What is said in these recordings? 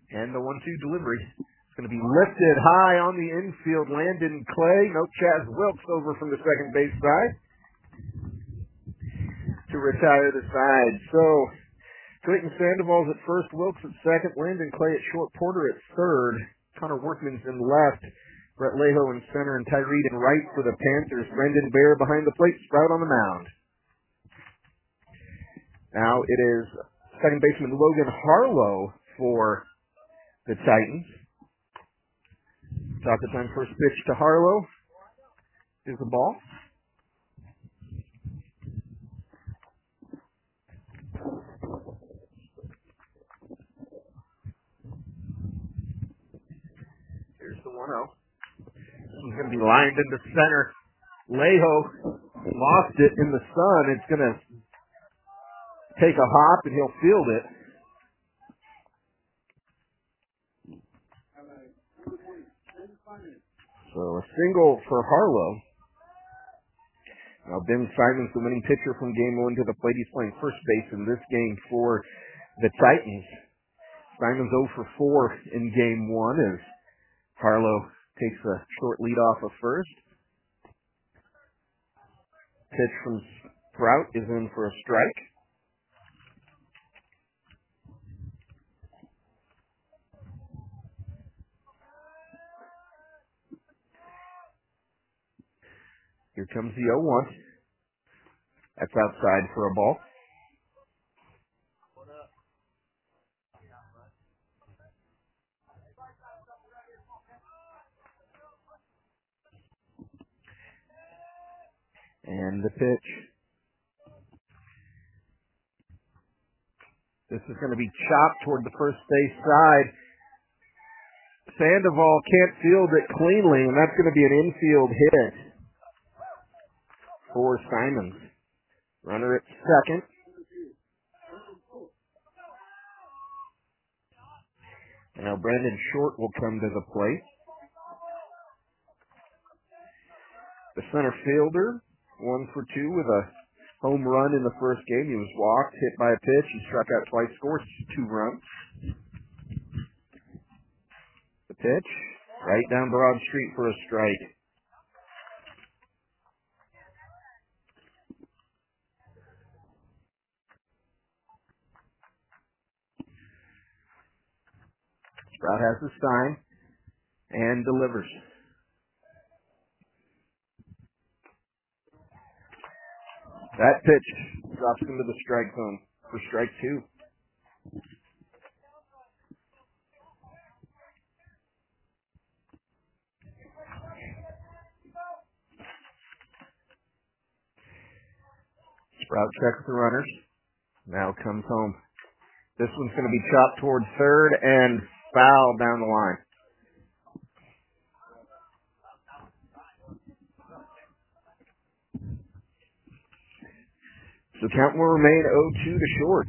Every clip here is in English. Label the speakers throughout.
Speaker 1: And the 1-2 delivery is going to be lifted high on the infield. Landon Clay. No Chaz Wilkes over from the second base side to retire the side. So Clayton Sandoval's at first, Wilkes at second, Landon Clay at short, Porter at third, Connor Workman's in left, Brett Lejo in center, and Tyree in right for the Panthers. Brendan Bear behind the plate, Sprout on the mound. Now it is second baseman Logan Harlow for the Titans. Top of time, first pitch to Harlow is the ball. Here's the 1-0. This one's going to be lined into center. Lejo lost it in the sun. It's going to take a hop, and he'll field it. So a single for Harlow. Now Ben Simons, the winning pitcher from Game 1 to the plate. He's playing first base in this game for the Titans. Simons 0 for 4 in Game 1 as Harlow takes a short lead off of first. Pitch from Sprout is in for a strike. Here comes the 0-1. That's outside for a ball. And the pitch. This is going to be chopped toward the first base side. Sandoval can't field it cleanly, and that's going to be an infield hit for Simons. Runner at second. And now Brandon Short will come to the plate. The center fielder, 1 for 2 with a home run in the first game. He was walked, hit by a pitch. He struck out twice, scored 2 runs. The pitch, right down Broad Street for a strike. Sprout has the sign and delivers. That pitch drops into the strike zone for strike 2. Sprout checks the runners. Now comes home. This one's going to be chopped toward third and foul down the line. So count will remain 0-2 to Short.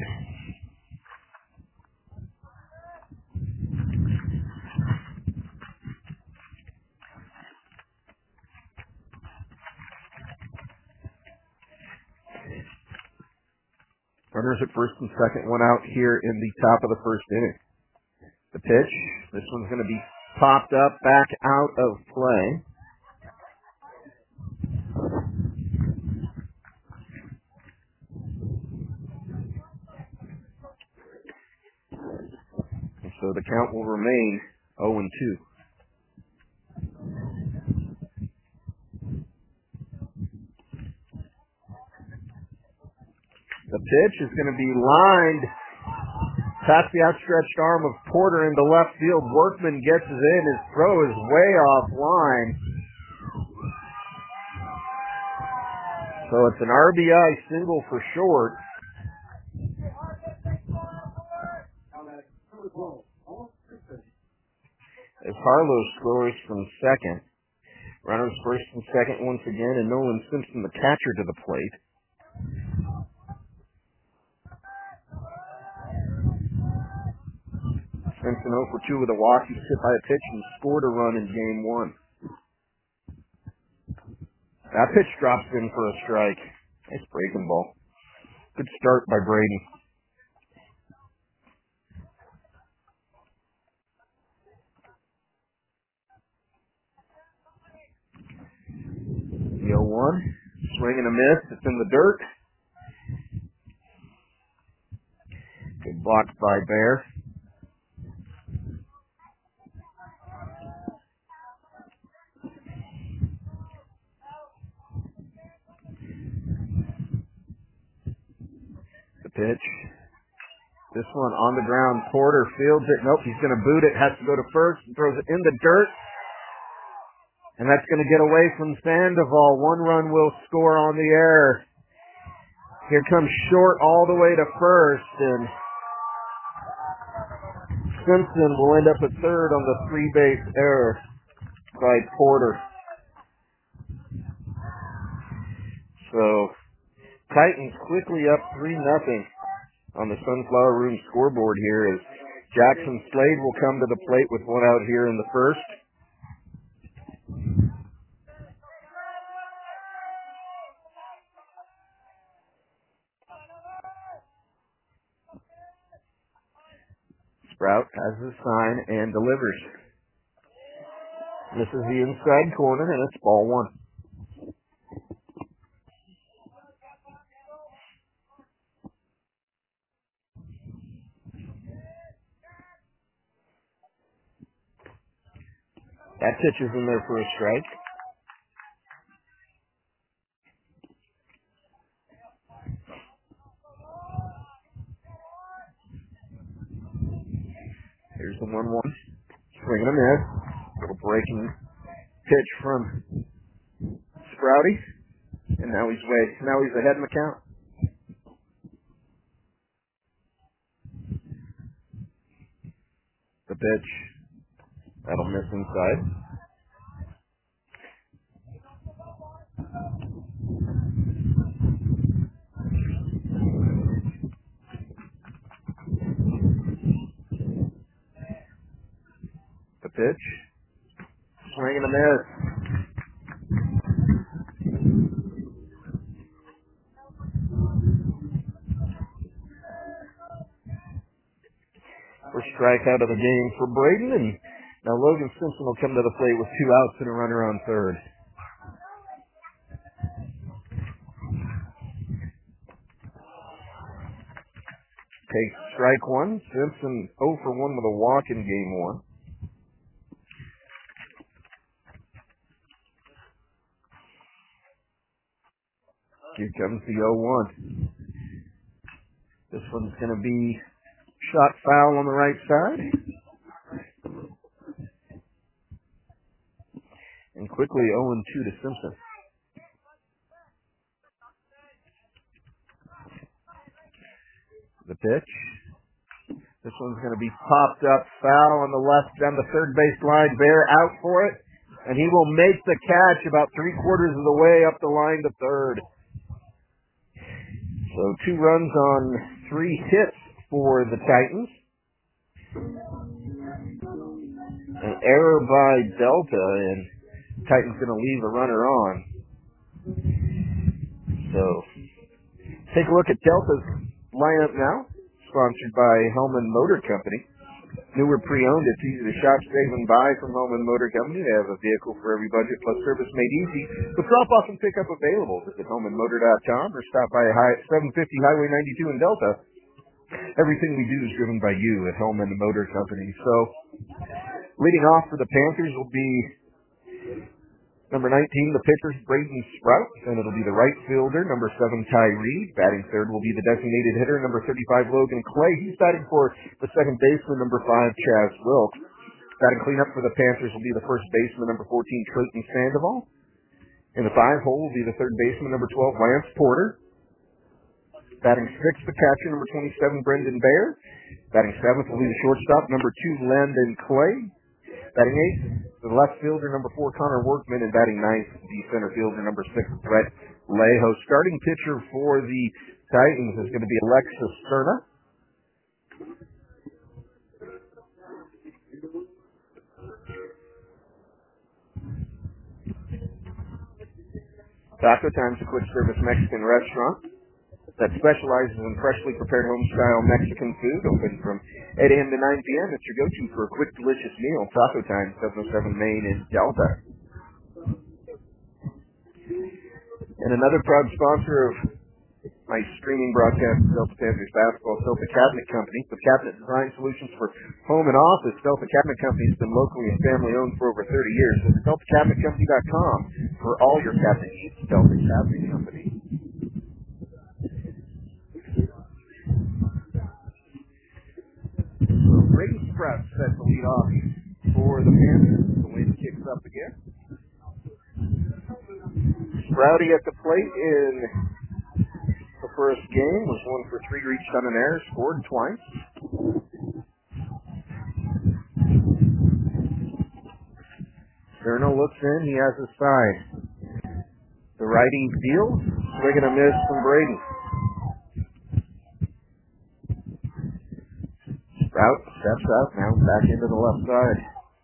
Speaker 1: Runners at first and second, 1 out here in the top of the first inning. The pitch, this one's going to be popped up, back out of play. And so the count will remain 0-2. The pitch is going to be lined past the outstretched arm of Porter into left field. Workman gets it in. His throw is way offline. So it's an RBI single for Short. As Harlow scores from second. Runners first and second once again, and Nolan Simpson, the catcher, to the plate. Simpson 0 for 2 with a walk. He was hit by a pitch and scored a run in Game 1. That pitch drops in for a strike. Nice breaking ball. Good start by Brady. 1. Swing and a miss. It's in the dirt. Good block by Bear. The pitch. This one on the ground. Porter fields it. Nope, he's going to boot it. Has to go to first. Throws it in the dirt. And that's going to get away from Sandoval. 1 run will score on the air. Here comes Short all the way to first. And Simpson will end up at third on the 3-base error by Porter. So, Titans quickly up 3-0 on the Sunflower Room scoreboard here as Jackson Slade will come to the plate with 1 out here in the first. Sprout has the sign and delivers. This is the inside corner, and it's ball 1. That pitch is in there for a strike. Here's the 1-1. Swing and a miss. Little breaking pitch from Sprouty. And now he's ahead in the count. The pitch. That'll miss inside. The pitch. Swing and a miss. First strikeout of the game for Braden, and now Logan Simpson will come to the plate with 2 outs and a runner on third. Takes strike 1. Simpson 0 for 1 with a walk in game 1. Here comes the 0-1. This one's going to be shot foul on the right side. And quickly 0-2 to Simpson. The pitch. This one's going to be popped up foul on the left down the third base line. Bear out for it. And he will make the catch about 3/4 of the way up the line to third. So 2 runs on 3 hits for the Titans. An error by Delta, and Titans going to leave a runner on. So take a look at Delta's lineup now, sponsored by Hellman Motor Company. Newer pre-owned, it's easy to shop, save, and buy from Hellman Motor Company. They have a vehicle for every budget, plus service made easy. With drop-off and pickup available. Visit HellmanMotor.com or stop by 750 Highway 92 in Delta. Everything we do is driven by you at Hellman Motor Company. So, leading off for the Panthers will be number 19, the pitcher, Braden Sprout, and it'll be the right fielder, number 7, Tyree. Batting third will be the designated hitter, number 35, Logan Clay. He's batting for the second baseman, number 5, Chaz Wilkes. Batting cleanup for the Panthers will be the first baseman, number 14, Trayton Sandoval. In the 5 hole will be the third baseman, number 12, Lance Porter. Batting sixth, the catcher, number 27, Brendan Bear. Batting seventh will be the shortstop, number 2, Landon Clay. Batting eighth, the left fielder, number 4, Connor Workman. And batting ninth, the center fielder, number 6, Brett Leho. Starting pitcher for the Titans is going to be Alexis Cerna. Taco Time's a quick-service Mexican restaurant that specializes in freshly prepared home-style Mexican food, open from 8 a.m. to 9 p.m. It's your go-to for a quick, delicious meal. Taco Time, 707 Main in Delta. And another proud sponsor of my streaming broadcast of Delta Panthers basketball, Delta Cabinet Company, with cabinet design solutions for home and office. Delta Cabinet Company has been locally and family owned for over 30 years. Visit DeltaCabinetCompany.com for all your cabinet needs. Delta Cabinet Company. Brady Sprout set the lead off for the Panthers. The wind kicks up again. Sprouty at the plate in the first game was 1 for 3, reached on an error, scored twice. Cerno looks in, he has his side. The righty fields, swing and a miss from Brady. Sprout steps out, now back into the left side.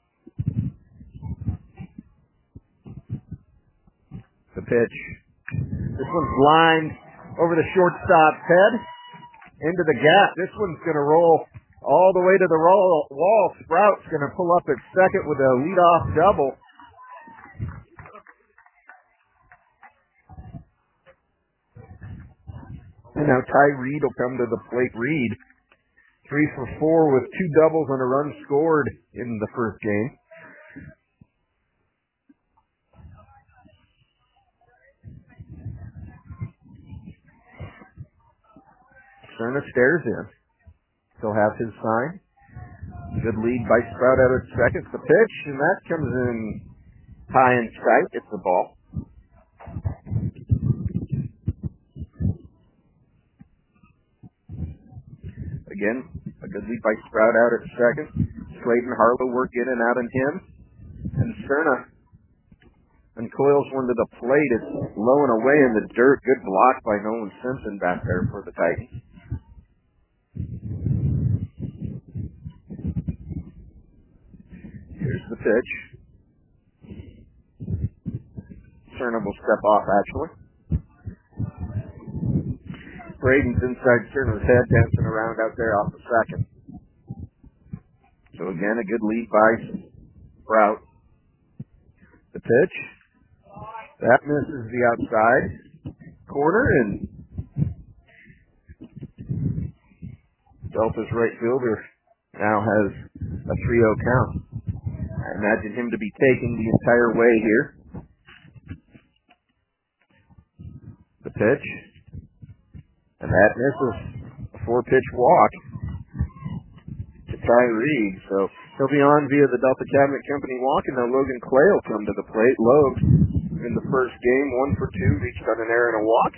Speaker 1: The pitch. This one's lined over the shortstop's head, into the gap. This one's going to roll all the way to the wall. Sprout's going to pull up at second with a leadoff double. And now Ty Reed will come to the plate. Reed, 3 for 4 with 2 doubles and a run scored in the first game. Cerna stares in. He'll have his sign. Good lead by Sprout out at second. The pitch, and that comes in high and tight. It's the ball. Again, a good lead by Sprout out at second. Slade and Harlow work in and out on him. And Cerna uncoils one to the plate. It's low and away in the dirt. Good block by Nolan Simpson back there for the Titans. Here's the pitch. Cerna will step off, actually. Braden's inside Cerna's head, dancing around out there off the second. So again, a good lead by Sprout. The pitch. That misses the outside corner, and Delta's right fielder now has a 3-0 count. I imagine him to be taking the entire way here. The pitch. And that misses a 4-pitch walk to Ty Reed. So he'll be on via the Delta Cabinet Company walk, and now Logan Clay will come to the plate. Logue, in the first game, 1 for 2, reached on an error and a walk.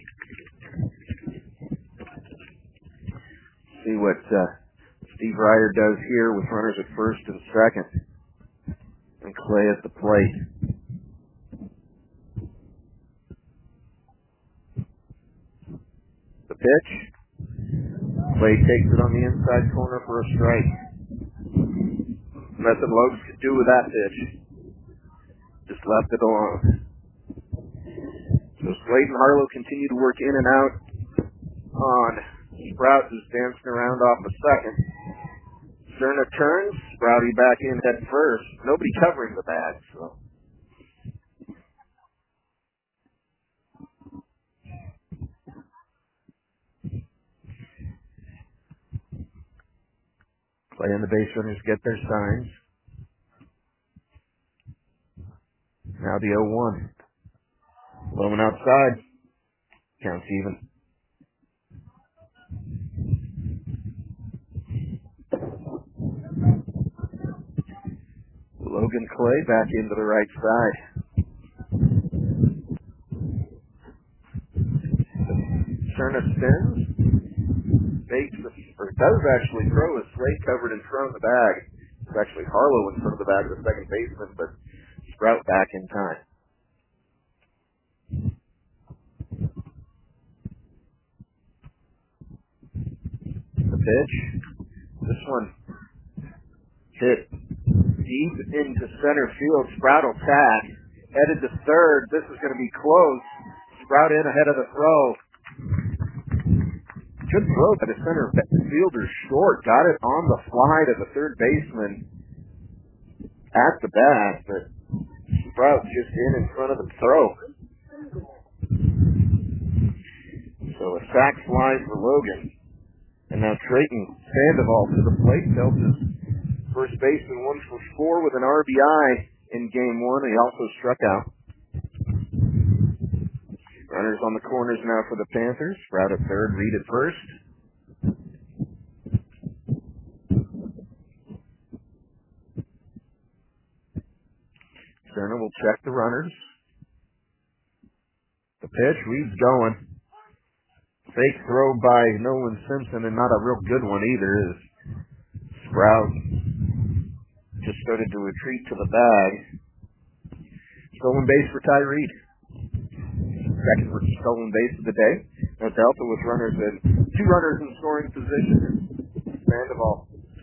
Speaker 1: See what Steve Ryder does here with runners at first and second. And Clay at the plate. The pitch. Clay takes it on the inside corner for a strike. Nothing Logue could do with that pitch. Just left it alone. So Slade and Harlow continue to work in and out on Sprout, who's dancing around off the second. Cerna turns, Sprouty back in head first. Nobody covering the bag, so. Clay and the base runners get their signs. Now the 0-1. Low and outside. Counts even. Logan Clay back into the right side. Cerna spins. Does actually throw his Slade covered in front of the bag. It's actually Harlow in front of the bag of the second baseman, but Sprout back in time. The pitch. This one hit deep into center field. Sprout will tag. Headed to third. This is going to be close. Sprout in ahead of the throw. Good throw by the center fielder short. Got it on the fly to the third baseman at the bat, but Sprout just in front of the throw. So a sac fly for Logan. And now Trayton Sandoval to the plate. Delta's first baseman 1 for 4 with an RBI in game 1. He also struck out. Runners on the corners now for the Panthers. Sprout at third, Reed at first. Cerna will check the runners. The pitch, Reed's going. Fake throw by Nolan Simpson, and not a real good one either, as Sprout just started to retreat to the bag. Stolen base for Ty Reed. Second stolen base of the day. Now Delta with runners at 2 runners in scoring position. Sandoval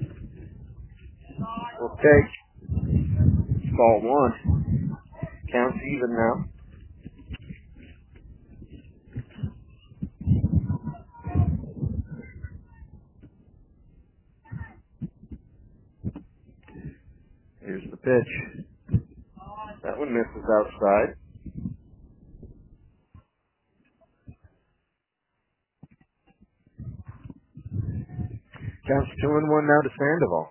Speaker 1: will take ball 1. Counts even now. Here's the pitch. That one misses outside. Counts 2-1 now to Sandoval.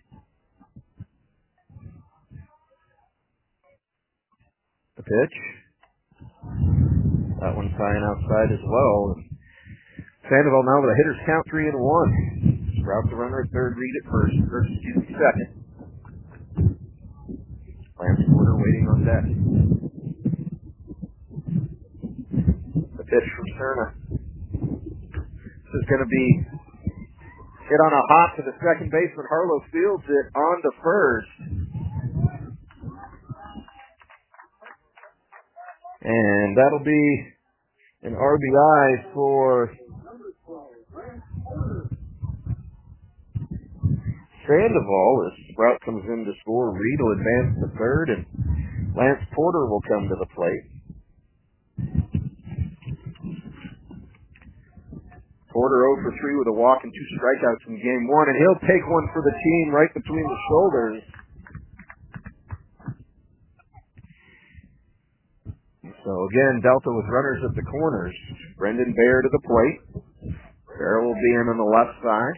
Speaker 1: The pitch. That one's flying outside as well. Sandoval now with a hitter's count 3-1. Sprout the runner at third, Reed at first, second. Lance Porter waiting on deck. The pitch from Cerna. This is going to be hit on a hop to the second baseman. Harlow fields it on to first. And that'll be an RBI for Sandoval as Sprout comes in to score. Reed will advance to third, and Lance Porter will come to the plate. Porter 0 for 3 with a walk and 2 strikeouts in game 1, and he'll take one for the team right between the shoulders. So again, Delta with runners at the corners. Brendan Bear to the plate. Bear will be in on the left side.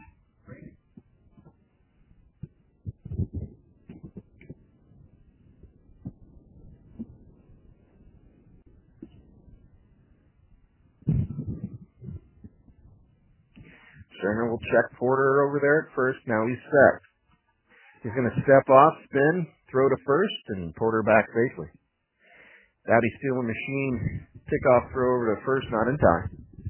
Speaker 1: Cerna will check Porter over there at first. Now he's set. He's going to step off, spin, throw to first, and Porter back safely. Dowdy Steele Machine pickoff throw over to first, not in time.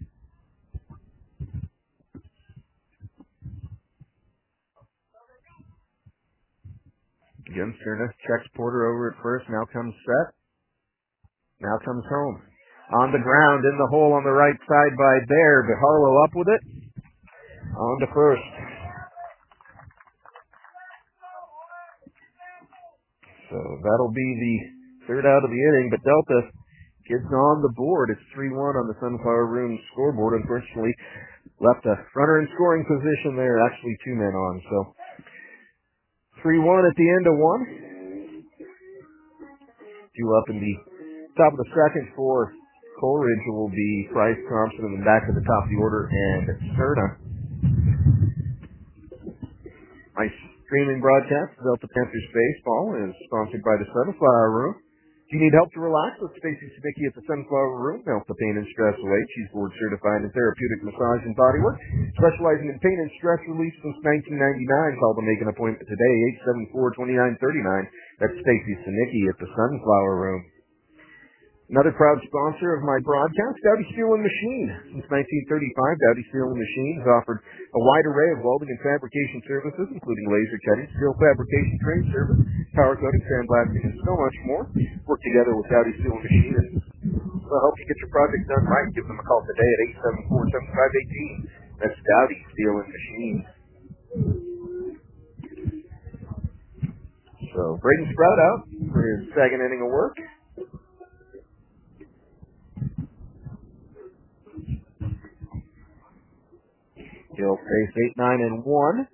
Speaker 1: Again, Cerna checks Porter over at first. Now comes set. Now comes home. On the ground, in the hole on the right side by Bear, but Harlow up with it. On to first. So that'll be the third out of the inning, but Delta gets on the board. It's 3-1 on the Sunflower Room scoreboard. Unfortunately, left a runner in scoring position there, actually 2 men on. So 3-1 at the end of 1. 2 up in the top of the second for Coleridge will be Bryce Thompson, and then back to the top of the order, and Cerna. My streaming broadcast of Delta Panthers Baseball is sponsored by the Sunflower Room. If you need help to relax, with Stacy Sabicki at the Sunflower Room, help the pain and stress away. She's board certified in therapeutic massage and bodywork, specializing in pain and stress relief since 1999. Call to make an appointment today, 874-2939. That's Stacy Sabicki at the Sunflower Room. Another proud sponsor of my broadcast, Dowdy Steel & Machine. Since 1935, Dowdy Steel & Machine has offered a wide array of welding and fabrication services, including laser cutting, steel fabrication, trade service, power coating, sandblasting, and so much more. Work together with Dowdy Steel & Machine and they'll help you get your project done right. Give them a call today at 874-7518. That's Dowdy Steel & Machine. So, Braden Sprout out for his second inning of work. He'll face 8, 9, and 1.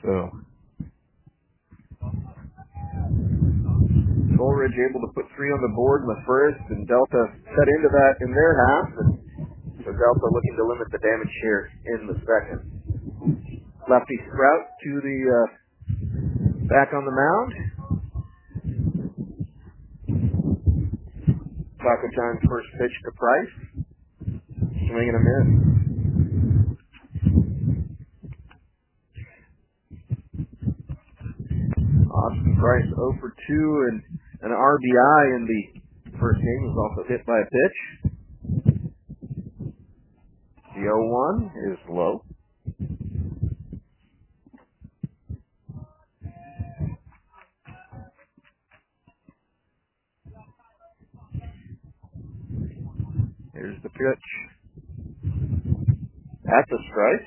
Speaker 1: So Coleridge able to put 3 on the board in the first, and Delta cut into that in their half, and so Delta looking to limit the damage here in the second. Lefty Sprout to the back on the mound. Taco Time first pitch to Price. Swing and a miss. Austin Price 0 for 2 and an RBI in the first game. Was also hit by a pitch. The 0-1 is low. Here's the pitch. That's a strike.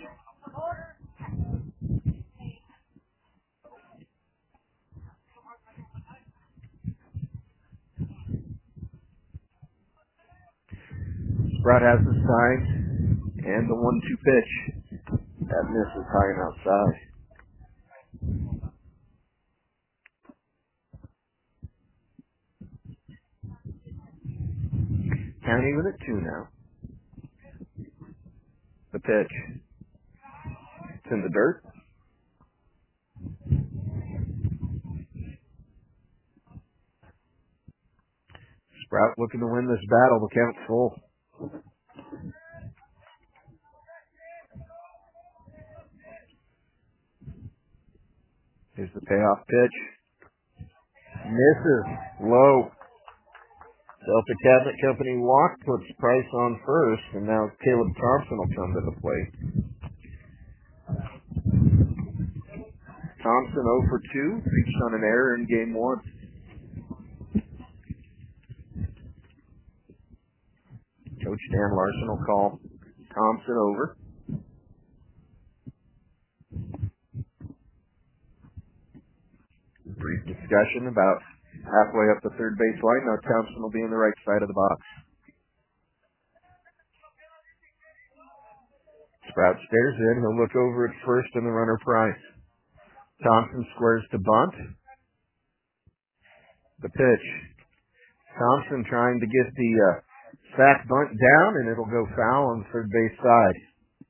Speaker 1: Sprout has the sign and the 1-2 pitch. That misses high and outside. Count even at 2 now. The pitch. It's in the dirt. Sprout looking to win this battle. The count's full. Here's the payoff pitch. Misses. Low. Delta Cabinet Company walk, puts Price on first, and now Caleb Thompson will come to the plate. Thompson 0 for 2, reached on an error in game 1. Coach Dan Larson will call Thompson over. Brief discussion about halfway up the third base line. Now Thompson will be on the right side of the box. Sprout stares in. He'll look over at first and the runner Price. Thompson squares to bunt. The pitch. Thompson trying to get the sack bunt down, and it'll go foul on the third base side.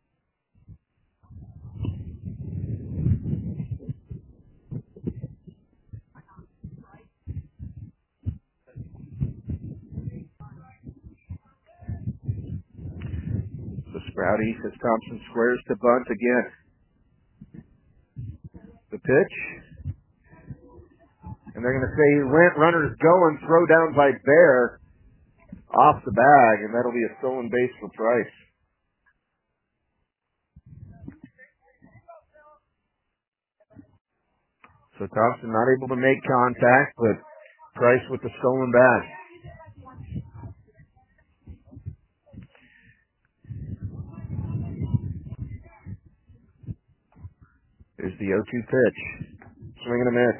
Speaker 1: So Sprouty as Thompson squares to bunt again. The pitch. And they're going to say runner's going, throw down by Bear off the bag, and that'll be a stolen base for Price. So Thompson not able to make contact, but Price with the stolen bag. There's the 0-2 pitch. Swing and a miss.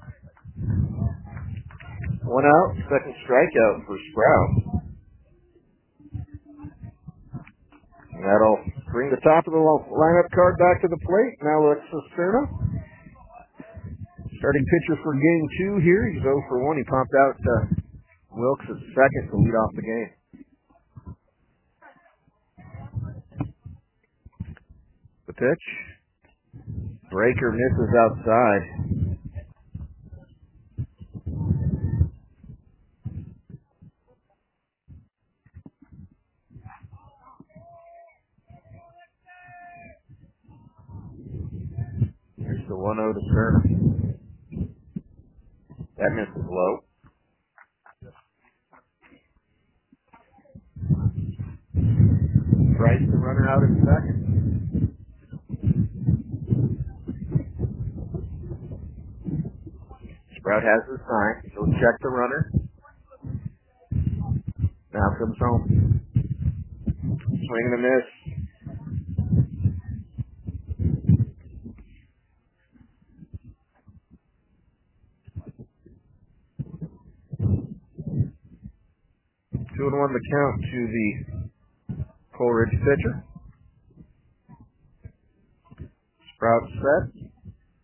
Speaker 1: 1 out, second strikeout for Sprout. And that'll bring the top of the lineup card back to the plate. Now Alexis Cerna. Starting pitcher for game 2 here. He's 0 for 1. He popped out Wilkes at second to lead off the game. The pitch. Breaker misses outside. Here's the 1-0 to Cerna. That misses low. Price the runner out in second. Sprout has the sign. He'll check the runner. Now comes home. Swing and a miss. Two and 1 the count to the Coleridge pitcher. Sprout set.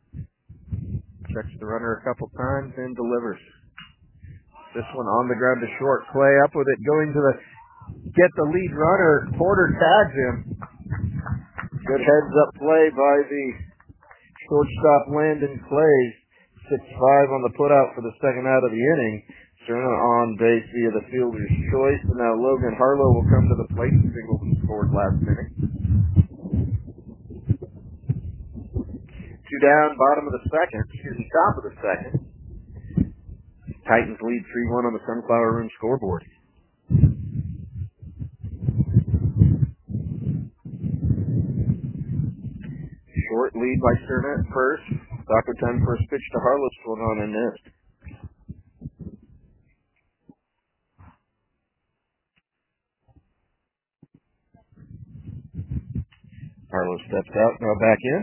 Speaker 1: Checks the runner a couple times and delivers. This one on the ground to short. Clay up with it, going to get the lead runner. Porter tags him. Good heads-up play by the shortstop Landon Clay. 6-5 on the putout for the second out of the inning. Cerna on base via the fielder's choice. And now Logan Harlow will come to the plate. Singleton scored last inning. 2 down, top of the second. Titans lead 3-1 on the Sunflower Room scoreboard. Short lead by Cerna at first. Dr. Time first pitch to Harlow, swung on and missed. Harlow steps out, now back in.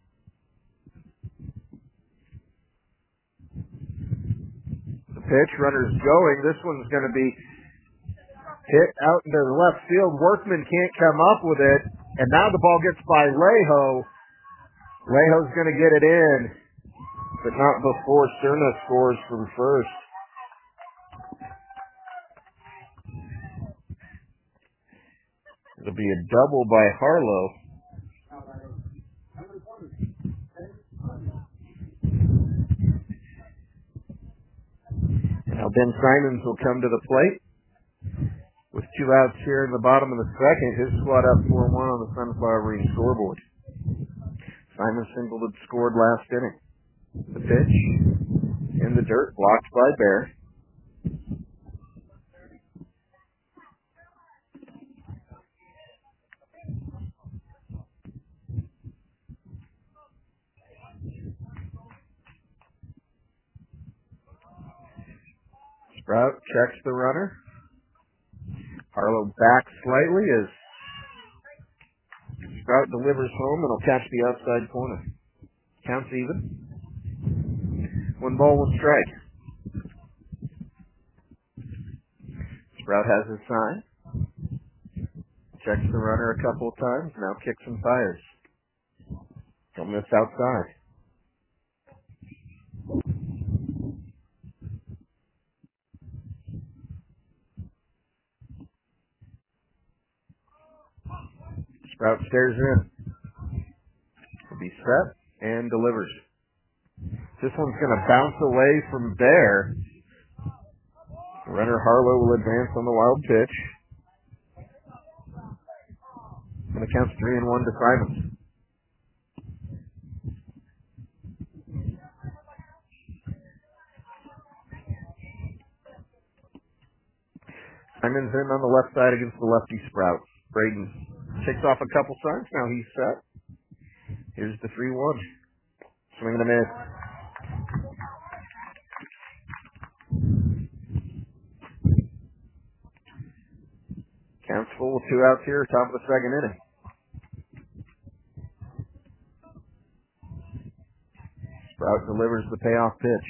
Speaker 1: The pitch, runner's going. This one's going to be hit out into the left field. Workman can't come up with it. And now the ball gets by Lejo. Lejo's going to get it in, but not before Cerna scores from first. It'll be a double by Harlow. Now Ben Simons will come to the plate. With 2 outs here in the bottom of the second, his squad up 4-1 on the Sunflower Ring scoreboard. Simon Singleton scored last inning. The pitch in the dirt, blocked by Bear. Sprout checks the runner. Harlow back slightly as Sprout delivers home and will catch the outside corner. Counts even. 1 ball, 1 strike. Sprout has his sign. Checks the runner a couple of times. Now kicks and fires. Don't miss outside. Sprout stares in. Will be set and delivers. This one's going to bounce away from Bear. Runner Harlow will advance on the wild pitch. And it counts 3-1 to Simons. Simons in on the left side against the lefty Sprout. Braden takes off a couple signs. Now he's set. Here's the 3-1. Swing and a miss. Counts full with 2 outs here, top of the second inning. Sprout delivers the payoff pitch.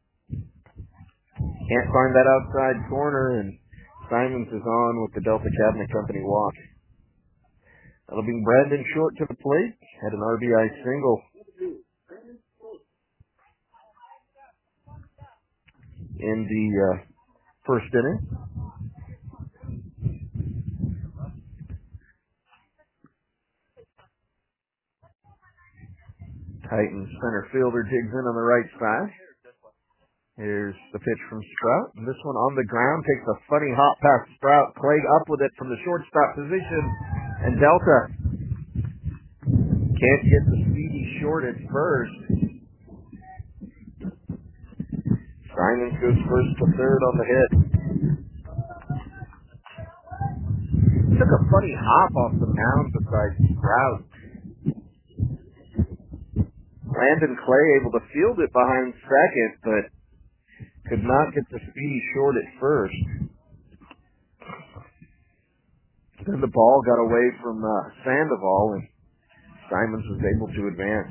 Speaker 1: Can't find that outside corner, and Simons is on with the Delta Cabinet Company walk. That'll bring Brandon Short to the plate. Had an RBI single in the first inning. Titans center fielder digs in on the right side. Here's the pitch from Sprout. And this one on the ground takes a funny hop past Sprout. Clay up with it from the shortstop position. And Delta can't get the speedy Short at first. Simons goes first to third on the hit. Took a funny hop off the mound beside Sprout. Landon Clay able to field it behind second, but could not get the speedy Short at first. Then the ball got away from Sandoval, and Simons was able to advance.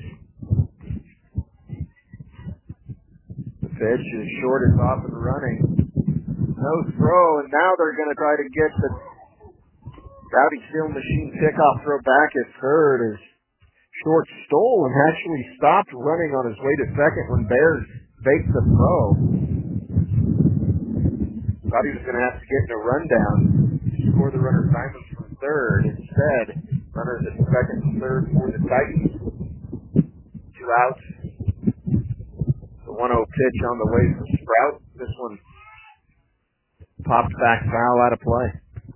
Speaker 1: The pitch is Short, is off and running. No throw, and now they're going to try to get the Rowdy Steel Machine pickoff throw back at third as Short stole and actually stopped running on his way to second when Bears faked the throw. Thought he was going to have to get in a rundown to score the runner Simons from third. Instead, runners at second and third for the Titans. 2 outs. The 1-0 pitch on the way from Sprout. This one popped back foul out of play.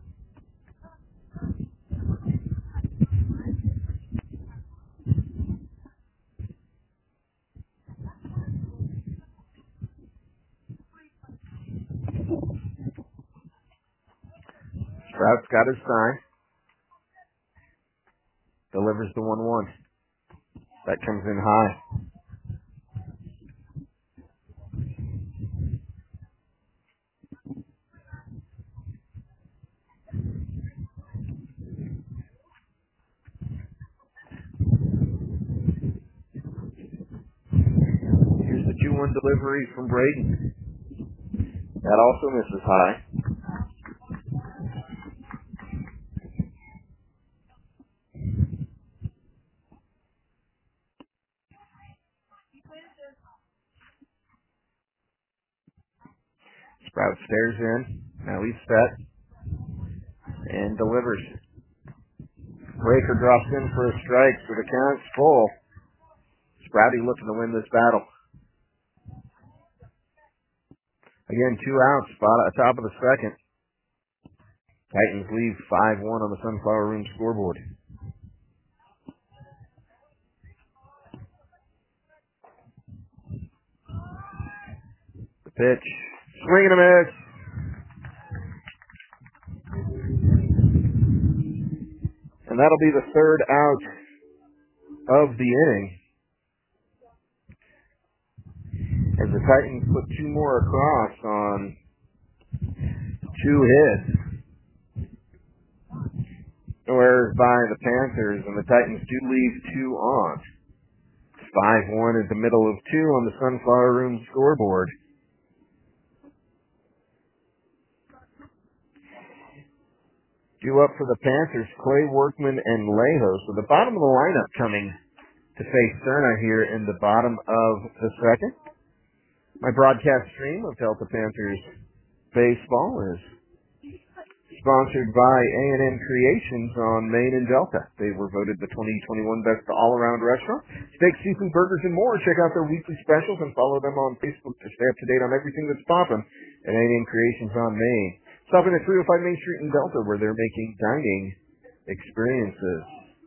Speaker 1: Sprout's got his sign. Delivers the 1-1. That comes in high. Here's the 2-1 delivery from Braden. That also misses high. Sprout stares in. Now he's set. And delivers. Breaker drops in for a strike, so the count's full. Sprouty looking to win this battle. Again, 2 outs, spot at the top of the second. Titans leave 5-1 on the Sunflower Room scoreboard. The pitch. Swing and a miss. And that'll be the third out of the inning. As the Titans put 2 more across on 2 hits. No errors by the Panthers, and the Titans do leave 2 on. 5-1 at the middle of 2 on the Sunflower Room scoreboard. Due up for the Panthers, Clay Workman and Leho. So the bottom of the lineup coming to face Cerna here in the bottom of the second. My broadcast stream of Delta Panthers baseball is sponsored by A&M Creations on Main and Delta. They were voted the 2021 Best All-Around Restaurant. Steak, seafood, burgers, and more. Check out their weekly specials and follow them on Facebook to stay up to date on everything that's popping at A&M Creations on Main. Stopping at 305 Main Street in Delta, where they're making dining experiences.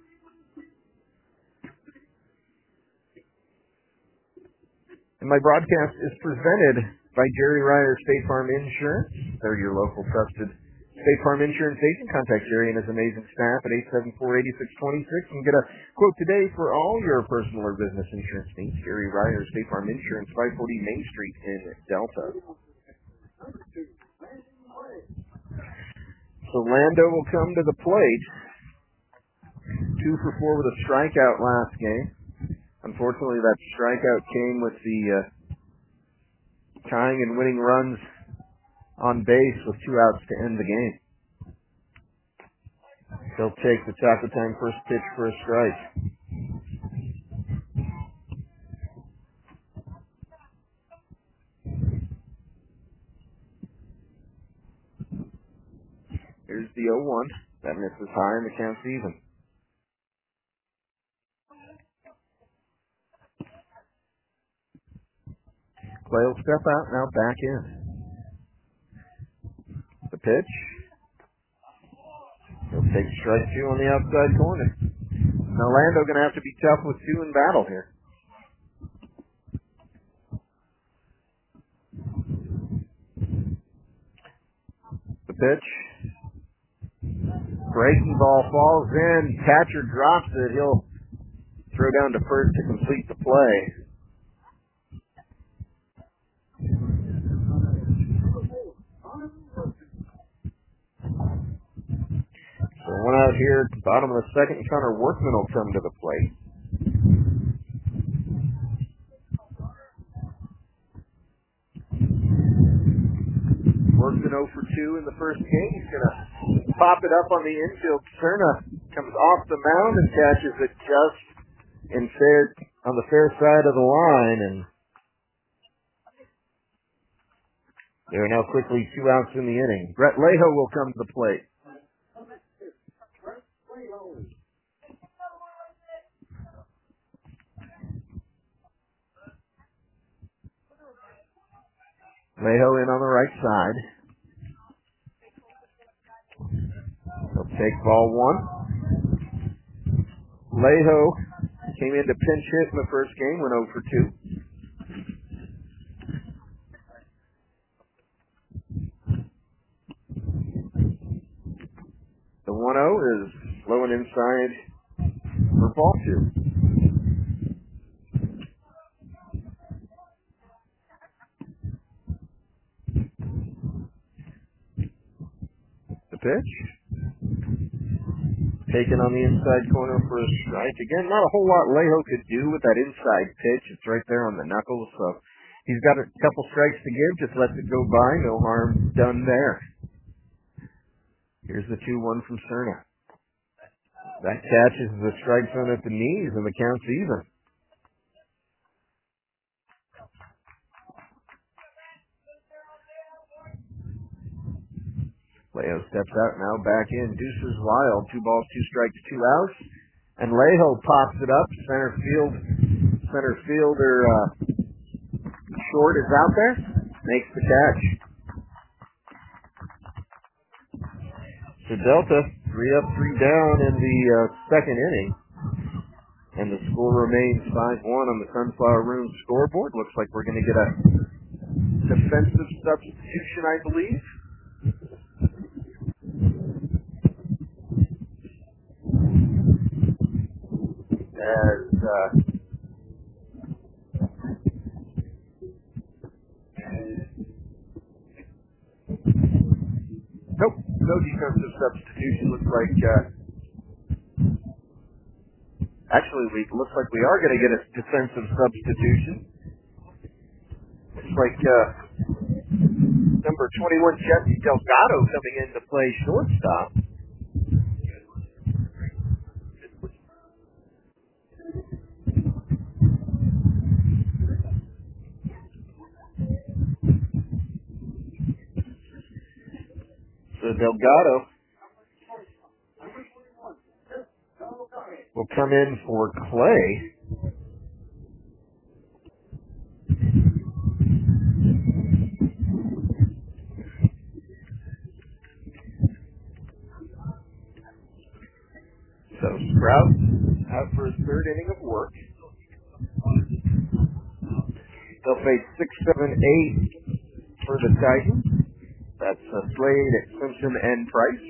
Speaker 1: And my broadcast is presented by Jerry Ryer State Farm Insurance. They're your local trusted State Farm Insurance agent. Contact Jerry and his amazing staff at 874-8626 and get a quote today for all your personal or business insurance needs. Jerry Ryer State Farm Insurance, 540 Main Street in Delta. So Lando will come to the plate. 2 for 4 with a strikeout last game. Unfortunately, that strikeout came with the tying and winning runs on base with 2 outs to end the game. He'll take the Taco Time first pitch for a strike. Here's the 0-1. That misses high and the count's even. Clay will step out, now back in. The pitch. He'll take strike 2 on the outside corner. Now Lando going to have to be tough with 2 in battle here. The pitch. Breaking ball falls in. Catcher drops it. He'll throw down to first to complete the play. So 1 out here, bottom of the second, Connor Workman will come to the plate. Workman 0 for 2 in the first game. He's going to pop it up on the infield. Cerna comes off the mound and catches it just on the fair side of the line, and there are now quickly 2 outs in the inning. Brett Leho will come to the plate. Leho in on the right side. He'll take ball 1. Leho came in to pinch hit in the first game, went 0 for 2. The 1-0 is low and inside for ball 2. The pitch. Taken on the inside corner for a strike. Again, not a whole lot Leho could do with that inside pitch. It's right there on the knuckles, so he's got a couple strikes to give. Just lets it go by. No harm done there. Here's the 2-1 from Cerna. That catches the strike zone at the knees, and the count's even. Leho steps out now, back in. Deuces wild. 2 balls, 2 strikes, 2 outs. And Leho pops it up. Center fielder Short is out there. Makes the catch. So Delta, 3 up, 3 down in the second inning. And the score remains 5-1 on the Sunflower Room scoreboard. Looks like we're going to get a defensive substitution, I believe. Nope, no defensive substitution. Looks like, looks like we are going to get a defensive substitution. Looks like number 21, Jesse Delgado, coming in to play shortstop. So Delgado will come in for Clay. So Sprout out for his third inning of work. They'll face 6, 7, 8 for the Titans. That's Slade, Simpson, and Price.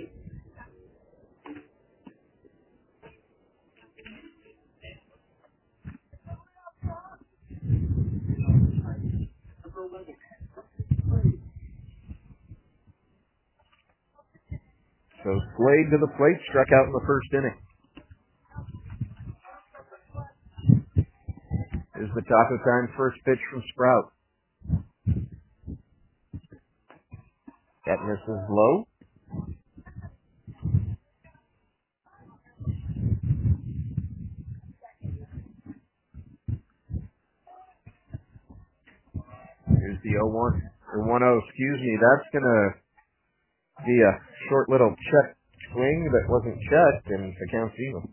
Speaker 1: So Slade to the plate, struck out in the first inning. Is the Taco Time first pitch from Sprout. That misses low. Here's the 0-1. Or 1-0, excuse me. That's going to be a short little check swing that wasn't checked, and the count's even.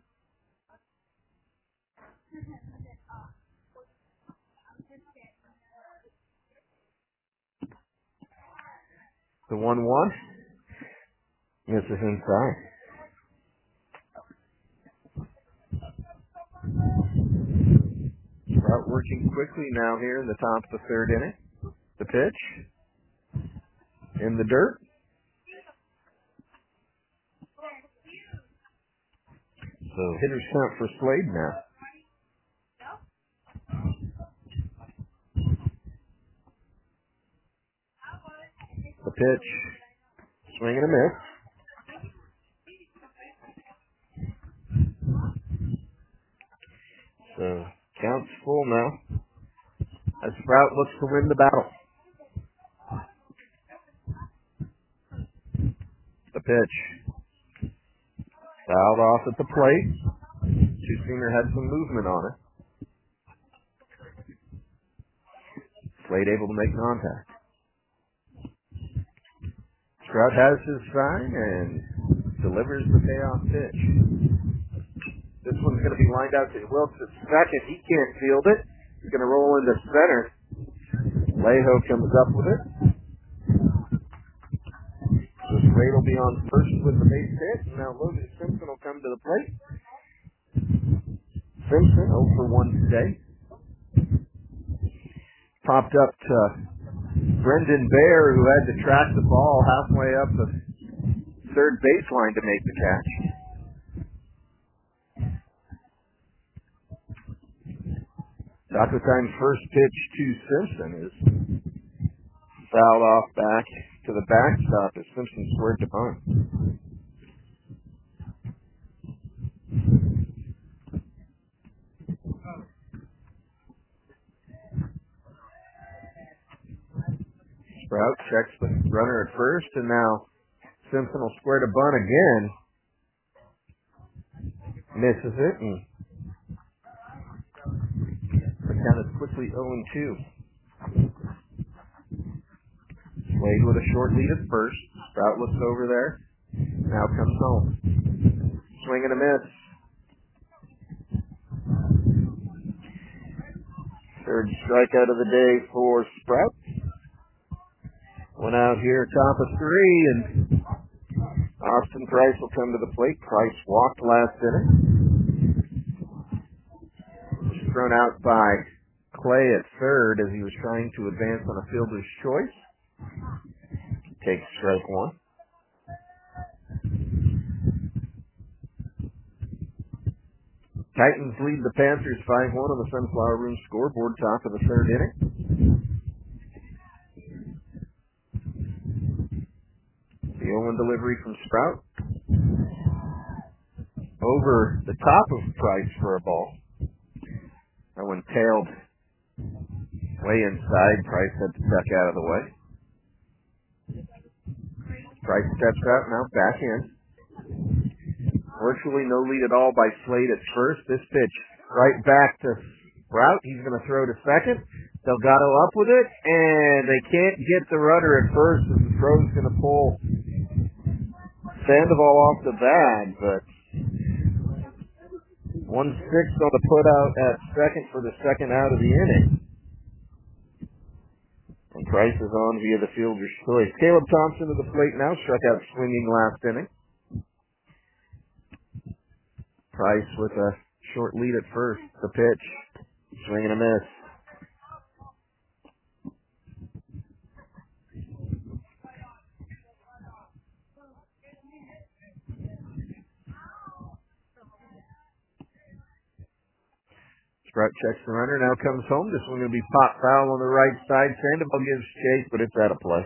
Speaker 1: The 1-1 misses inside. Sprout working quickly now here in the top of the third inning. The pitch in the dirt. So hitters count for Slade now. The pitch, swing and a miss. So count's full now as Sprout looks to win the battle. The pitch, fouled off at the plate. 2 seamer had some movement on it. Slade able to make contact. Strout has his sign and delivers the payoff pitch. This one's going to be lined out to Wilkes at second. He can't field it. He's going to roll into center. Lejo comes up with it. So Slade will be on first with the base hit. And now Logan Simpson will come to the plate. Simpson 0 for 1 today. Popped up to Brendan Bear, who had to track the ball halfway up the third baseline to make the catch. Taco Time's first pitch to Simpson is fouled off back to the backstop as Simpson squared to bunt. Sprout checks the runner at first, and now Simpson will square to bunt again. Misses it, and the count is quickly 0-2. Slade with a short lead at first. Sprout looks over there. Now comes home. Swing and a miss. Third strikeout of the day for Sprout. One out here, top of 3, and Austin Price will come to the plate. Price walked last inning. Was thrown out by Clay at third as he was trying to advance on a fielder's choice. Takes strike one. Titans lead the Panthers 5-1 on the Sunflower Room scoreboard, top of the third inning. The 0-1 delivery from Sprout. Over the top of Price for a ball. That one tailed way inside. Price had to duck out of the way. Price steps out, now back in. Virtually no lead at all by Slade at first. This pitch right back to Sprout. He's going to throw to second. Delgado up with it, and they can't get the runner at first as the throw's going to pull Sandoval off the bag, but 1-6 on the put out at second for the second out of the inning. And Price is on via the fielder's choice. Caleb Thompson to the plate now, struck out swinging last inning. Price with a short lead at first. The pitch, swing and a miss. Sprout checks the runner, now comes home. This one going to be pop foul on the right side. Sandoval gives chase, but it's out of play.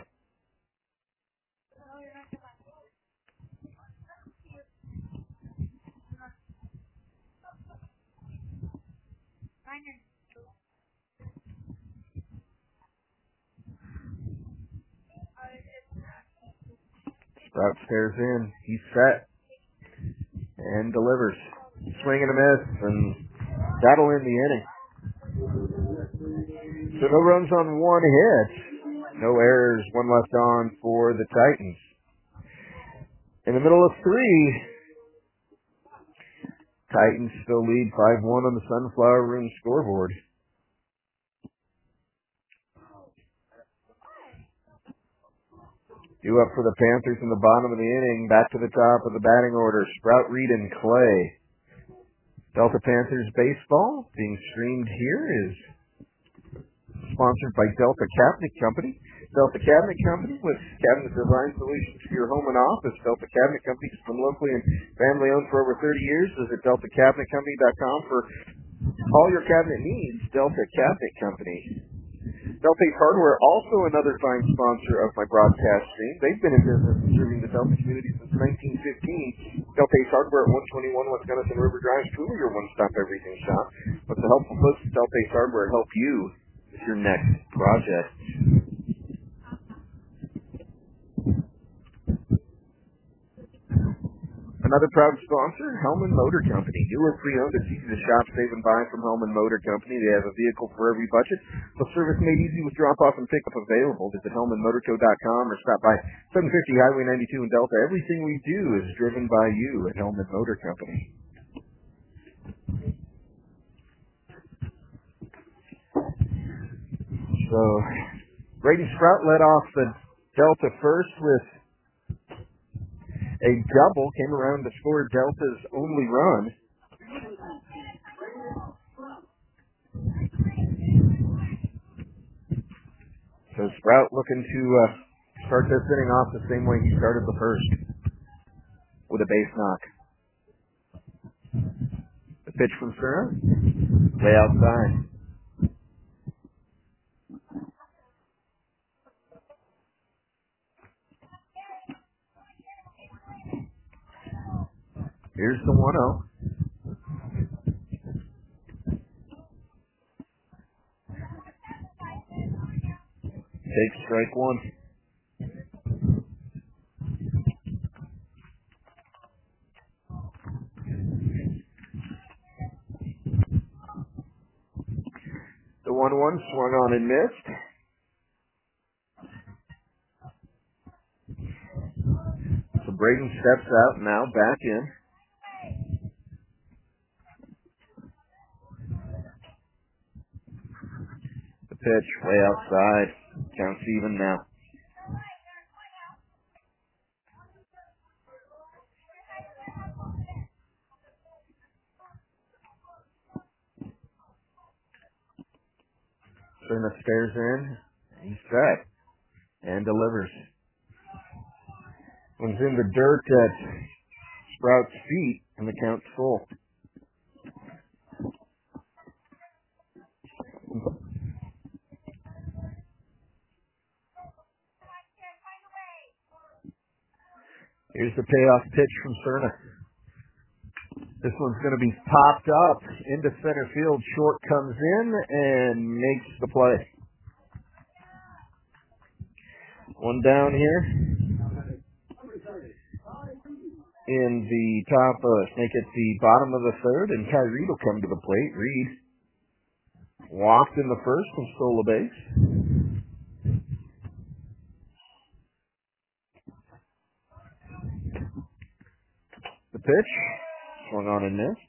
Speaker 1: Sprout stares in. He's set and delivers. Swing and a miss, and that'll end the inning. So no runs on one hit. No errors, one left on for the Titans. In the middle of 3, Titans still lead 5-1 on the Sunflower Room scoreboard. Due up for the Panthers in the bottom of the inning. Back to the top of the batting order. Sprout, Reed, and Clay. Delta Panthers baseball being streamed here is sponsored by Delta Cabinet Company. Delta Cabinet Company with cabinet design solutions for your home and office. Delta Cabinet Company has been locally and family owned for over 30 years. Visit DeltaCabinetCompany.com for all your cabinet needs. Delta Cabinet Company. Delta Ace Hardware, also another fine sponsor of my broadcast stream. They've been in business serving the Delta community since 1915. Delta Ace Hardware at 121 West Gunnison River Drive, truly your one-stop everything shop. But the helpful folks at Delta Ace Hardware help you with your next project. Another proud sponsor, Hellman Motor Company. Newer, pre-owned, it's easy to shop, save, and buy from Hellman Motor Company. They have a vehicle for every budget. The service made easy with drop-off and pickup available. Visit HellmanMotorco.com or stop by 750 Highway 92 in Delta. Everything we do is driven by you at Hellman Motor Company. So, Braden Sprout led off the Delta first with a double, came around to score Delta's only run. So Sprout looking to start this inning off the same way he started the first, with a base knock. The pitch from Cerna, way outside. Here's the 1-0. Takes strike one. The 1-1 swung on and missed. So Braden steps out now, back in. The pitch way outside. Counts even now. Cerna stares in. He's set and delivers. One's in the dirt at Sprout's feet, and the count's full. Here's the payoff pitch from Cerna. This one's going to be popped up into center field. Short comes in and makes the play. One down here in the top, snake at the bottom of the third, and Ty Reed will come to the plate. Reed walked in the first and stole a base. The pitch swung on and missed.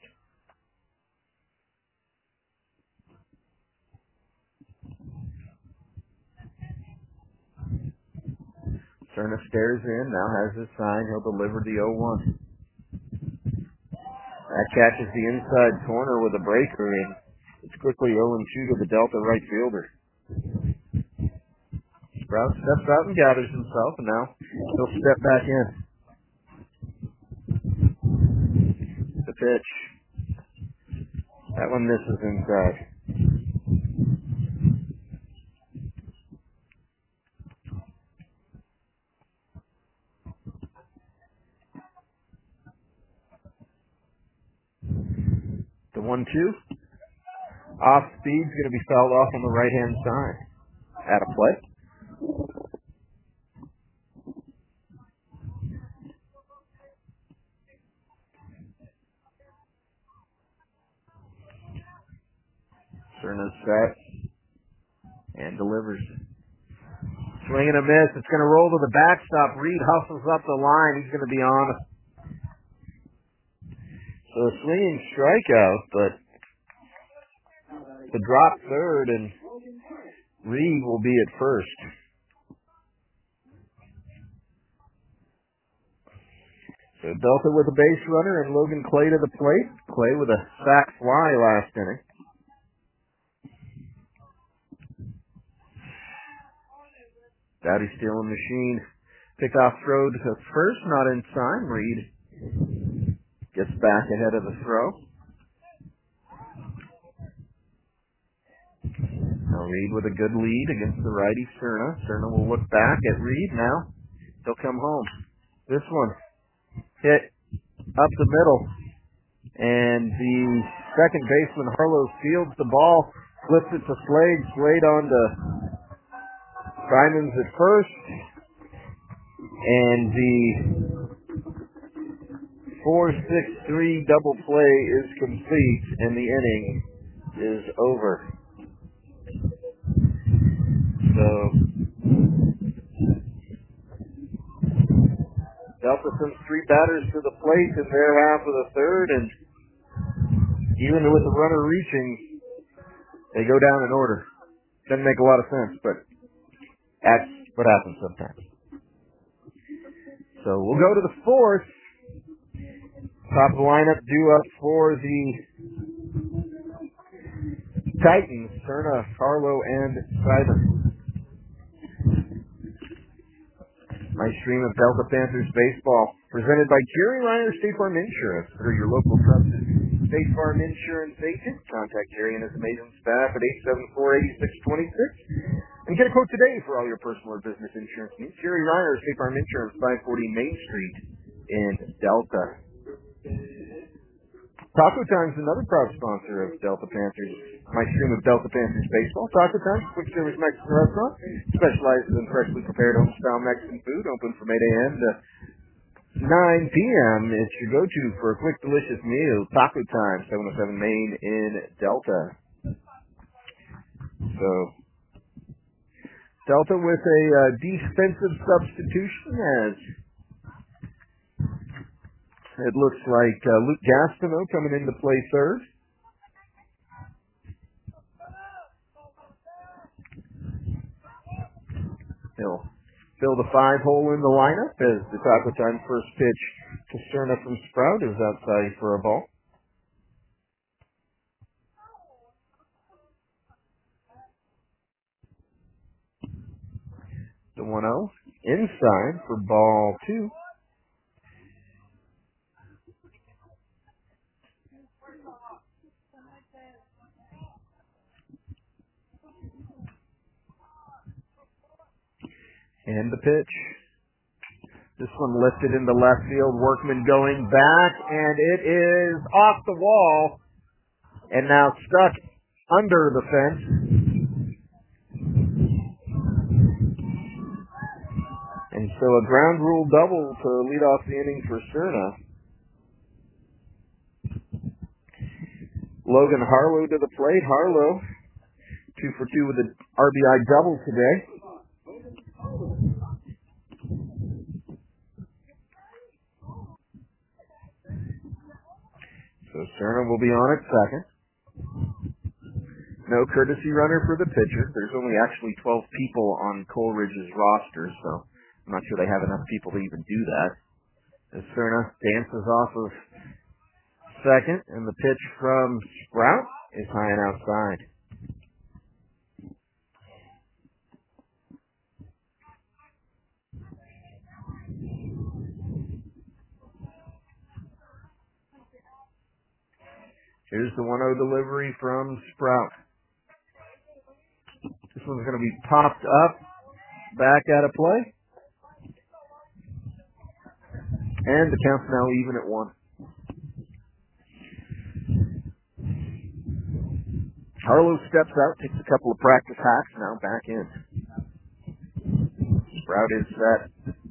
Speaker 1: Cerna stares in, now has his sign. He'll deliver the 0-1. That catches the inside corner with a breaker, and it's quickly 0-2 to the Delta right fielder. Sprout steps out and gathers himself, and now he'll step back in. The pitch. That one misses inside. The 1-2. Off speed's going to be fouled off on the right-hand side. At a play. Cerna's set and delivers. Swing and a miss. It's going to roll to the backstop. Reed hustles up the line. He's going to be on. So a swinging strikeout, but the drop third, and Reed will be at first. So Delta with a base runner and Logan Clay to the plate. Clay with a sac fly last inning. Dowdy stealing machine. Pickoff throw to first, not in time. Reed gets back ahead of the throw. Now Reed with a good lead against the righty Cerna. Cerna will look back at Reed now. He'll come home. This one hit up the middle. And the second baseman, Harlow, fields the ball, flips it to Slade. Slade on to Simons at first. And the 4-6-3 double play is complete, and the inning is over. So, Delta sends 3 batters to the plate in their half of the third, and even with the runner reaching, they go down in order. Doesn't make a lot of sense, but that's what happens sometimes. So we'll go to the fourth. Top of the lineup due up for the Titans, Cerna, Harlow, and Simon. My stream of Delta Panthers baseball, presented by Jerry Reiner State Farm Insurance. Through your local trusted State Farm Insurance agent. Contact Jerry and his amazing staff at 874-8626. And get a quote today for all your personal or business insurance needs. Jerry Reiner State Farm Insurance, 540 Main Street in Delta. Taco Time's another proud sponsor of Delta Panthers. My stream of Delta Panthers baseball. Taco Time, quick service Mexican restaurant, specializes in freshly prepared home-style Mexican food, open from 8 a.m. to 9 p.m. It's your go-to for a quick, delicious meal. Taco Time, 707 Main in Delta. So, Delta with a defensive substitution as it looks like Luke Gastineau coming into play third. He'll fill the 5-hole in the lineup as the Taco Time first pitch to Cerna from Sprout is outside for a ball. The 1-0 inside for ball 2. And the pitch. This one lifted into left field. Workman going back, and it is off the wall and now stuck under the fence. And so a ground rule double to lead off the inning for Cerna. Logan Harlow to the plate. Harlow, 2 for 2 with an RBI double today. So Cerna will be on at second. No courtesy runner for the pitcher. There's only actually 12 people on Coleridge's roster, so I'm not sure they have enough people to even do that. As Cerna dances off of second, and the pitch from Sprout is high and outside. Here's the 1-0 delivery from Sprout. This one's going to be popped up, back out of play. And the count's now even at 1. Harlow steps out, takes a couple of practice hacks, now back in. Sprout is set.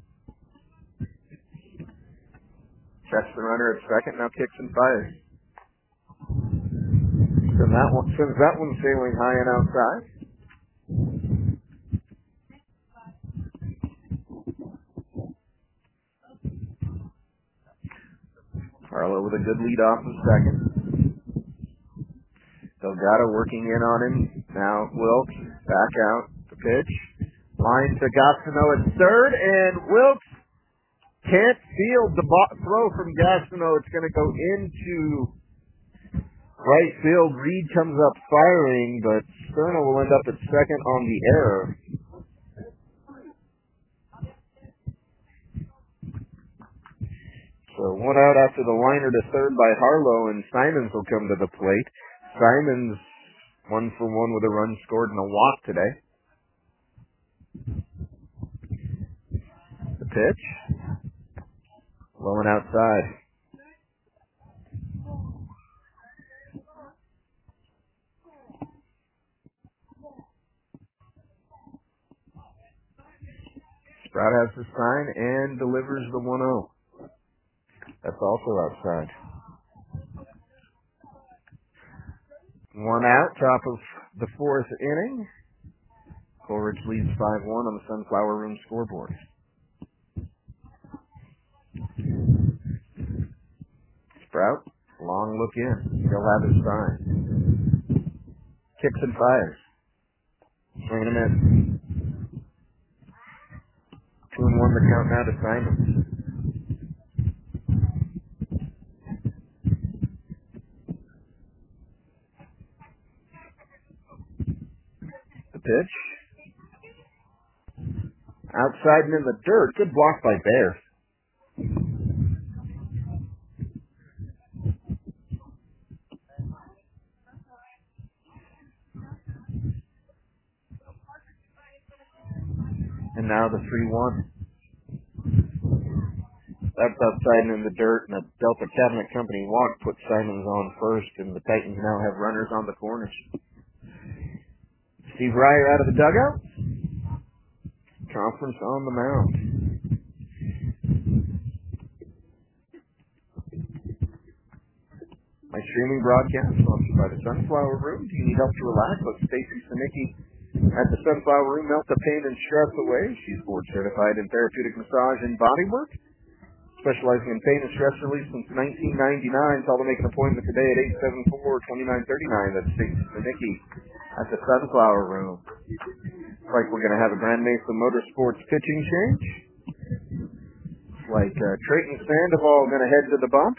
Speaker 1: Checks the runner at second, now kicks and fires. Sends that one sailing high and outside. Harlow with a good lead off of second. Delgado working in on him. Now Wilkes back out. The pitch. Line to Gastineau at third, and Wilkes can't field the throw from Gastineau. It's going to go into right field. Reed comes up firing, but Cerna will end up at second on the error. So 1 out after the liner to third by Harlow, and Simons will come to the plate. Simons 1 for 1 with a run scored and a walk today. The pitch. Low and outside. Sprout has the sign and delivers the 1-0. That's also outside. 1 out, top of the 4th inning. Coleridge leads 5-1 on the Sunflower Room scoreboard. Sprout, long look in. He'll have his sign. Kicks and fires. Swing and a miss. 2-1 the count now to Simons. The pitch. Outside and in the dirt. Good block by Bear. And now the 3-1. That's outside and in the dirt, and a Delta Cabinet Company walk puts Simons on first, and the Titans now have runners on the corners. Steve Ryer out of the dugout. Conference on the mound. My streaming broadcast sponsored by the Sunflower Room. Do you need help to relax? Let Stacy Sinicki at the Sunflower Room melt the pain and stress away. She's board certified in therapeutic massage and bodywork, specializing in pain and stress relief since 1999. Call to make an appointment today at 874-2939. That's Stacy Sinicki at the Sunflower Room. Looks like we're going to have a Grand Mesa Motorsports pitching change. Looks like Trayton Sandoval going to head to the bump.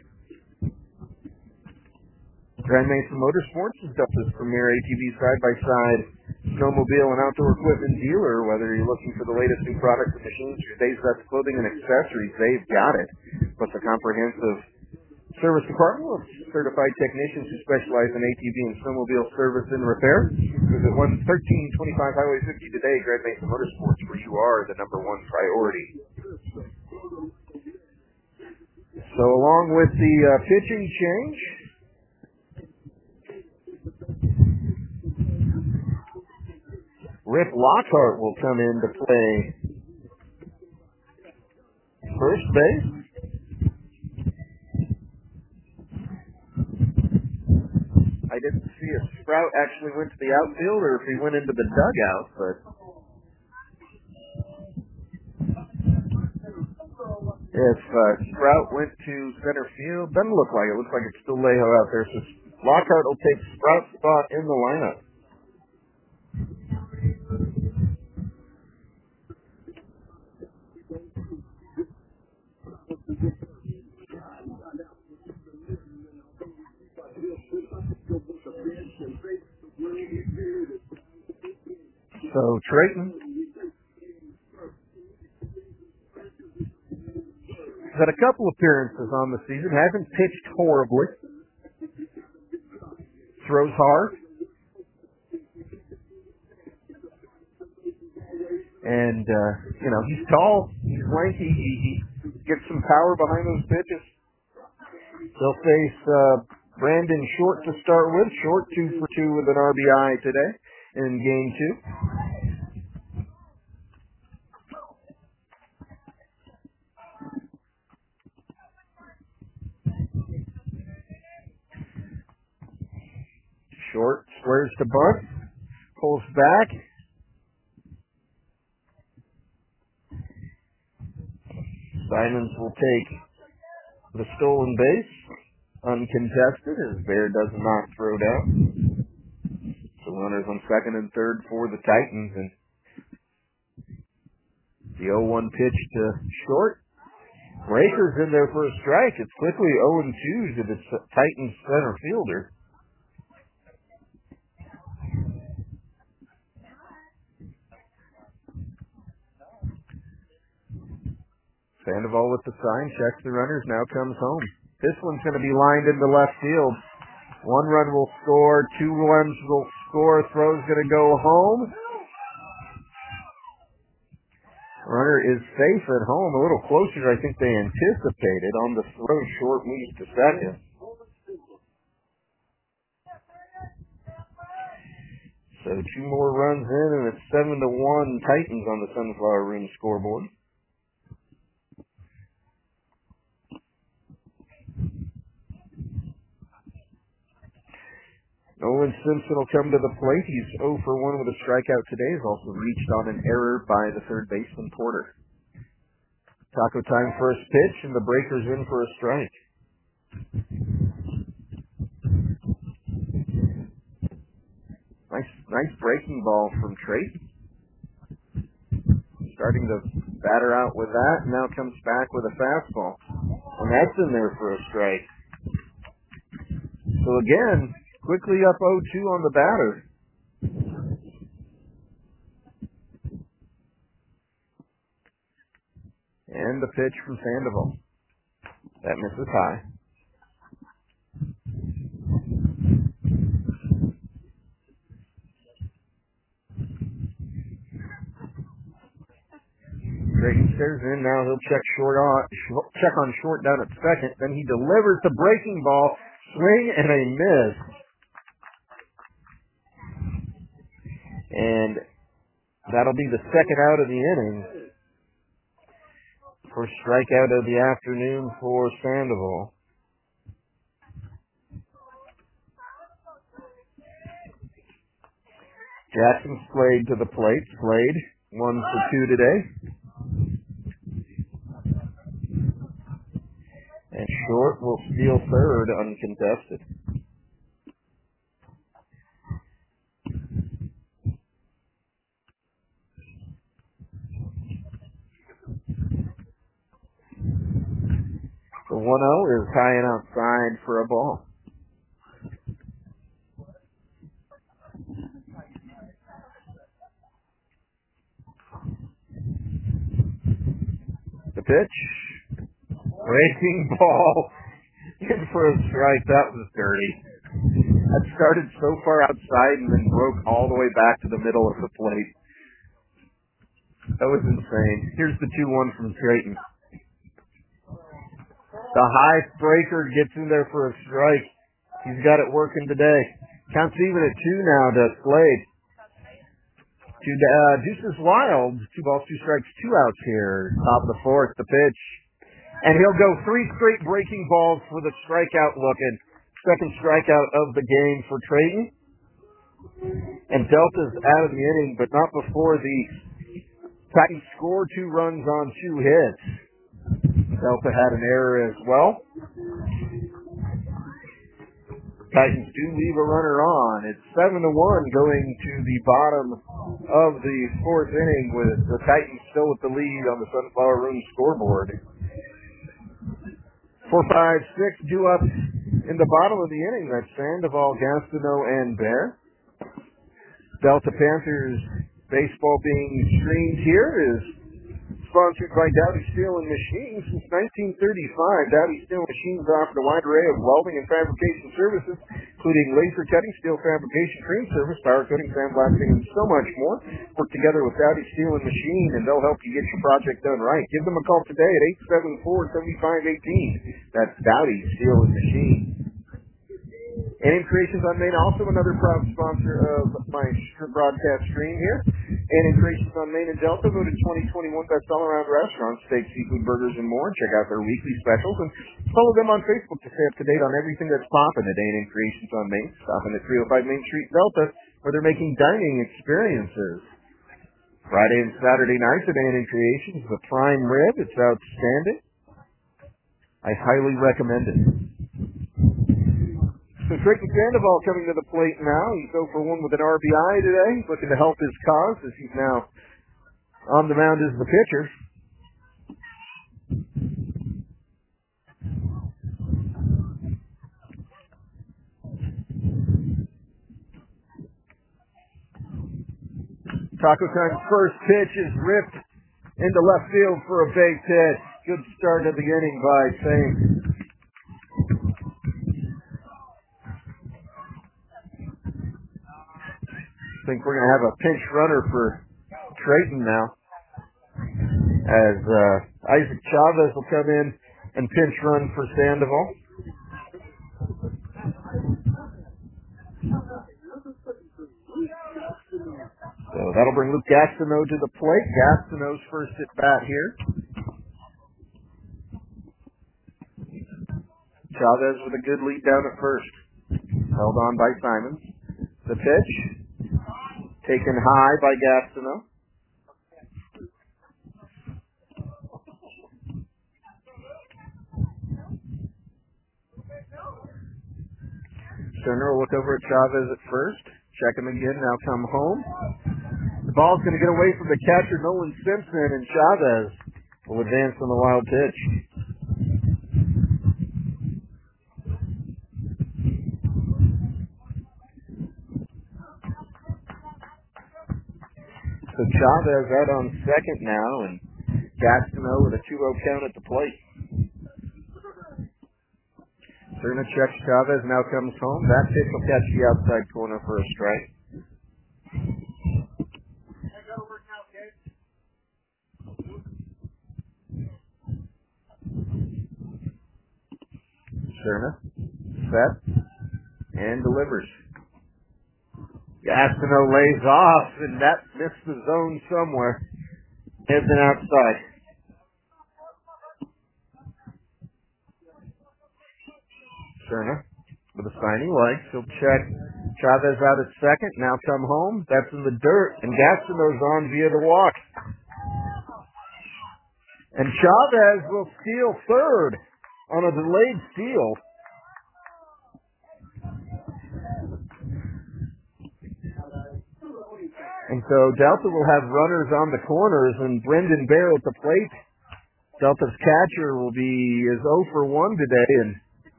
Speaker 1: Grand Mesa Motorsports is Delta's premier ATV side-by-side snowmobile and outdoor equipment dealer. Whether you're looking for the latest new products and machines, your day's best clothing and accessories, they've got it. Plus a comprehensive service department with certified technicians who specialize in ATV and snowmobile service and repair. Visit 1325 Highway 50 today, Grand Mesa Motorsports, where you are the #1 priority. So along with the pitching change, Rip Lockhart will come in to play first base. I didn't see if Sprout actually went to the outfield or if he went into the dugout, but if Sprout went to center field, doesn't look like it. Looks like it's still Lejo out there. So Lockhart will take Sprout's spot in the lineup. So Trayton has had a couple appearances on the season. Hasn't pitched horribly. Throws hard. And, he's tall. He's lanky. He gets some power behind those pitches. They'll face Brandon Short to start with. Short 2 for 2 with an RBI today in game 2. Short squares to bunt, pulls back. Simons will take the stolen base, uncontested, as Bear does not throw down. So runners on second and third for the Titans, and the 0-1 pitch to Short. Breakers in there for a strike. It's quickly 0-2 to the Titans center fielder. Sandoval with the sign, checks the runners, now comes home. This one's going to be lined into left field. 1 run will score, 2 runs will score, throw's going to go home. Runner is safe at home, a little closer I think they anticipated on the throw. Short moves to second. So 2 more runs in, and it's 7-1 Titans on the Sunflower Room scoreboard. Nolan Simpson will come to the plate. He's 0 for 1 with a strikeout today. He's also reached on an error by the third baseman, Porter. Taco time first pitch, and the breaker's in for a strike. Nice breaking ball from Trayton. Starting to batter out with that, and now comes back with a fastball. And that's in there for a strike. So again, quickly up 0-2 on the batter. And the pitch from Sandoval. That misses high. Drayton stares in. Now he'll check on short down at second. Then he delivers the breaking ball. Swing and a miss. And that'll be the second out of the inning. First strikeout of the afternoon for Sandoval. Jackson Slade to the plate. Slade, 1 for 2 today. And Short will steal third uncontested. The 1-0 is high and outside for a ball. The pitch. Breaking ball in for a strike. That was dirty. That started so far outside and then broke all the way back to the middle of the plate. That was insane. Here's the 2-1 from Trayton. The high breaker gets in there for a strike. He's got it working today. Counts even at 2 now to Slade. To Deuces Wild. 2 balls, 2 strikes, 2 outs here. Top of the fourth, the pitch. And he'll go 3 straight breaking balls for the strikeout looking. Second strikeout of the game for Trayton. And Delta's out of the inning, but not before the Titans score 2 runs on 2 hits. Delta had an error as well. Titans do leave a runner on. It's 7-1 going to the bottom of the fourth inning with the Titans still with the lead on the Sunflower Room scoreboard. 4, 5, 6 due up in the bottom of the inning. That's Sandoval, Gastineau, and Bear. Delta Panthers baseball being streamed here is sponsored by Dowdy Steel and Machines. Since 1935, Dowdy Steel and Machines offered a wide array of welding and fabrication services, including laser cutting, steel fabrication, cream service, power coating, sandblasting, and so much more. Work together with Dowdy Steel and Machine, and they'll help you get your project done right. Give them a call today at 874-7518. That's Dowdy Steel and Machine. A&M Creations on Main, also another proud sponsor of my broadcast stream here. A&M Creations on Main and Delta, voted 2021 best all-around restaurants, steak, seafood, burgers, and more. Check out their weekly specials and follow them on Facebook to stay up to date on everything that's popping at A&M Creations on Main. Stopping at 305 Main Street, Delta, where they're making dining experiences. Friday and Saturday nights at A&M Creations, the prime rib. It's outstanding. I highly recommend it. So Trayton Sandoval coming to the plate now. He's 0 for 1 with an RBI today, looking to help his cause as he's now on the mound as the pitcher. Taco Time's first pitch is ripped into left field for a base hit. Good start of the inning by Saint. I think we're going to have a pinch runner for Trayton now, as Isaac Chavez will come in and pinch run for Sandoval. So that'll bring Luke Gastineau to the plate. Gastineau's first at bat here. Chavez with a good lead down at first. Held on by Simons. The pitch, taken high by Gastineau. Turner will look over at Chavez at first. Check him again, now come home. The ball's going to get away from the catcher, Nolan Simpson, and Chavez will advance on the wild pitch. So Chavez out on second now, and Gastineau with a 2-0 count at the plate. Cerna checks Chavez, now comes home. That pitch will catch the outside corner for a strike. Cerna, set, and delivers. Gastineau lays off, and that missed the zone somewhere. Heads and outside. Cerna with a signing leg. He'll check Chavez out at second. Now come home. That's in the dirt, and Gastineau's on via the walk. And Chavez will steal third on a delayed steal. And so Delta will have runners on the corners, and Brendan Bear at the plate. Delta's catcher will be 0 for 1 today, and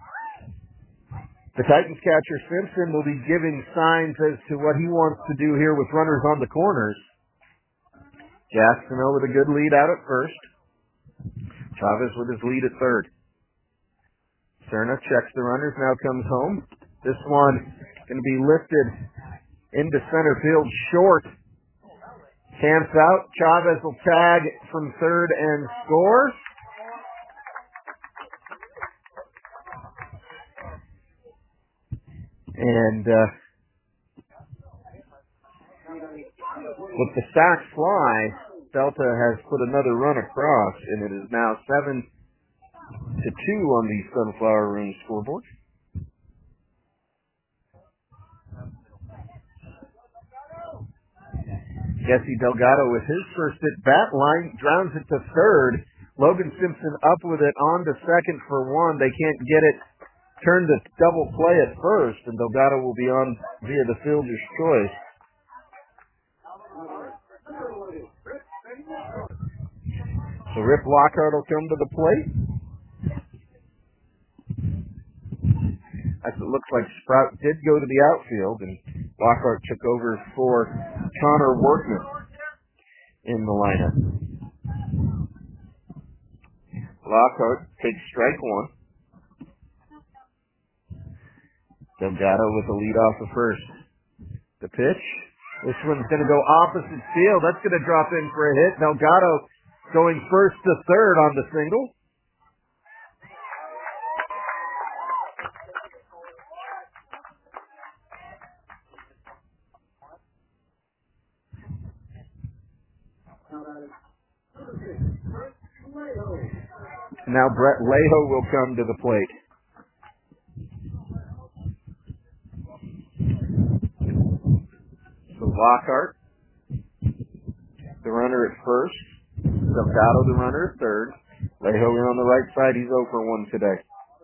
Speaker 1: the Titans catcher Simpson will be giving signs as to what he wants to do here with runners on the corners. Gastineau with a good lead out at first. Chavez with his lead at third. Cerna checks the runners, now comes home. This one going to be lifted into center field short. Camps out. Chavez will tag from third and score. And with the sac fly, Delta has put another run across, and it is now 7-2 on the Sunflower Room scoreboard. Jesse Delgado with his first at bat, line drowns it to third. Logan Simpson up with it on to second for 1. They can't get it turned to double play at first, and Delgado will be on via the fielder's choice. So Rip Lockhart will come to the plate. As it looks like Sprout did go to the outfield, and Lockhart took over for Connor Workman in the lineup. Lockhart takes strike 1. Delgado with the lead off of first. The pitch. This one's going to go opposite field. That's going to drop in for a hit. Delgado going first to third on the single. Now Brett Lejo will come to the plate. So Lockhart, the runner at first. Delgado, the runner at third. Lejo in on the right side. He's 0 for 1 today.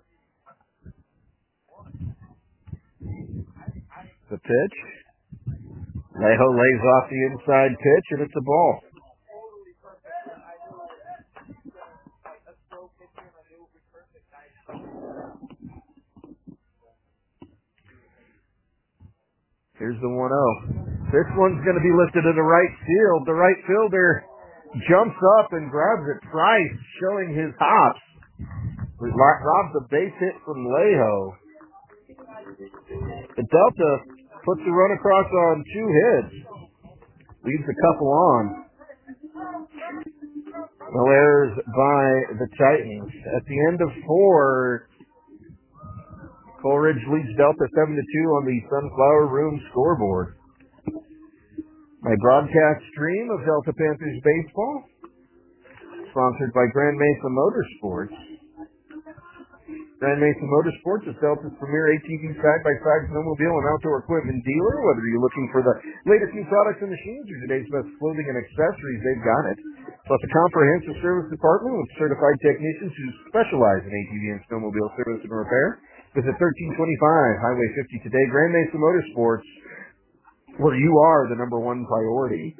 Speaker 1: The pitch. Lejo lays off the inside pitch, and it's a ball. Here's the 1-0. This one's going to be lifted to the right field. The right fielder jumps up and grabs it. Price showing his hops. Robs a base hit from Lejo. The Delta puts the run across on 2 hits. Leaves a couple on. No errors by the Titans. At the end of 4, Coleridge leads Delta 7-2 on the Sunflower Room scoreboard. My broadcast stream of Delta Panthers baseball, sponsored by Grand Mesa Motorsports, Grand Mesa Motorsports is Delta's premier ATV side-by-side snowmobile and outdoor equipment dealer. Whether you're looking for the latest new products and machines or today's best clothing and accessories, they've got it. Plus a comprehensive service department with certified technicians who specialize in ATV and snowmobile service and repair. Visit 1325 Highway 50 today. Grand Mesa Motorsports, where you are the number one priority.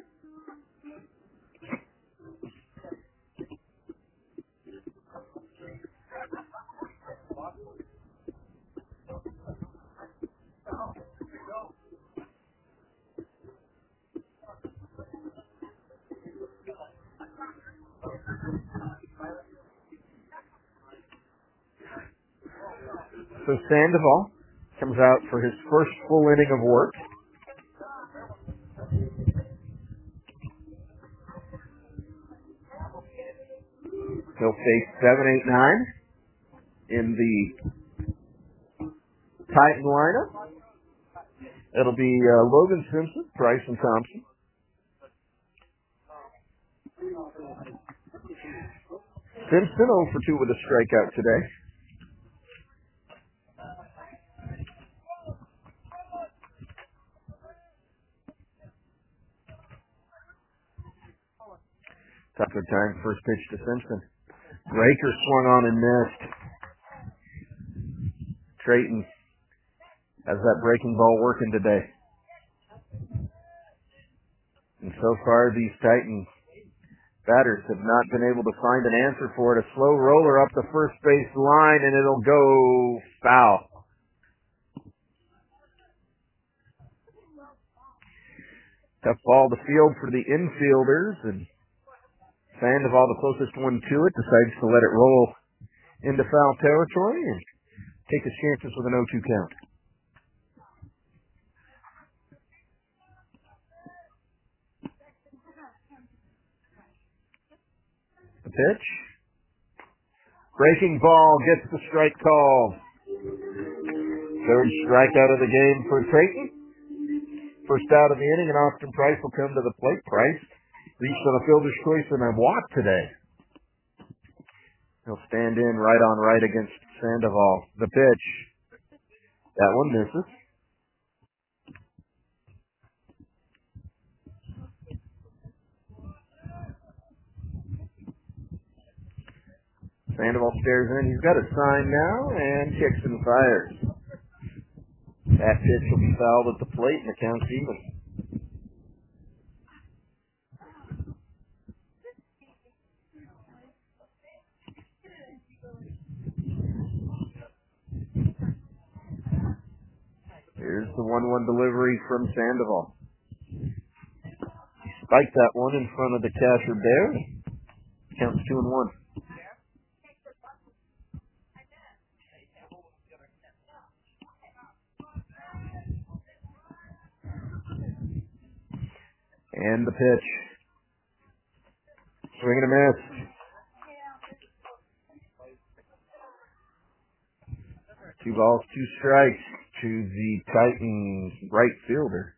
Speaker 1: So Sandoval comes out for his first full inning of work. He'll face 7, 8, 9 in the Titan lineup. It'll be Logan Simpson, Bryson Thompson. Simpson 0 for 2 with a strikeout today. Tucker time, first pitch to Simpson. Raker swung on and missed. Trayton has that breaking ball working today. And so far, these Titan batters have not been able to find an answer for it. A slow roller up the first base line, and it'll go foul. Tough ball to field for the infielders, and Sandoval, the closest one to it, decides to let it roll into foul territory and take his chances with an 0-2 count. The pitch. Breaking ball gets the strike call. Third strikeout of the game for Trayton. First out of the inning, and Austin Price will come to the plate. Price reached on a fielder's choice and a walk today. He'll stand in right on right against Sandoval. The pitch. That one misses. Sandoval stares in. He's got a sign now and kicks and fires. That pitch will be fouled at the plate and the count's even. Here's the 1-1 delivery from Sandoval. Spiked that one in front of the catcher there. Counts 2-1. And the pitch. Swing and a miss. 2 balls, 2 strikes to the Titans right fielder.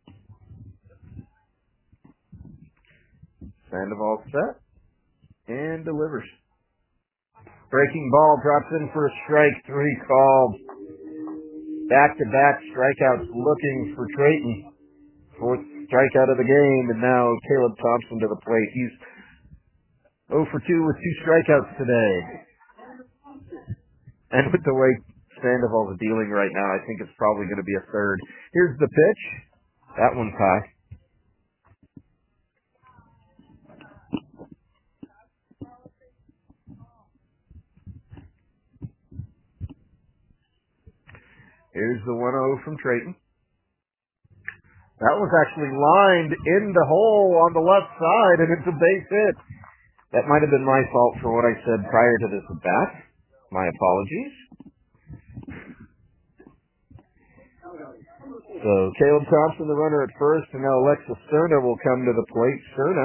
Speaker 1: Sandoval set and delivers. Breaking ball drops in for a strike, 3 called. Back-to-back strikeouts looking for Trayton. 4th strikeout of the game, and now Caleb Thompson to the plate. He's 0 for 2 with 2 strikeouts today. And with the way Sandoval's dealing right now, I think it's probably going to be a third. Here's the pitch. That one's high. Here's the 1-0 from Trayton. That was actually lined in the hole on the left side, and it's a base hit. That might have been my fault for what I said prior to this at bat. My apologies. So Caleb Thompson, the runner at first, and now Alexis Cerna will come to the plate. Cerna,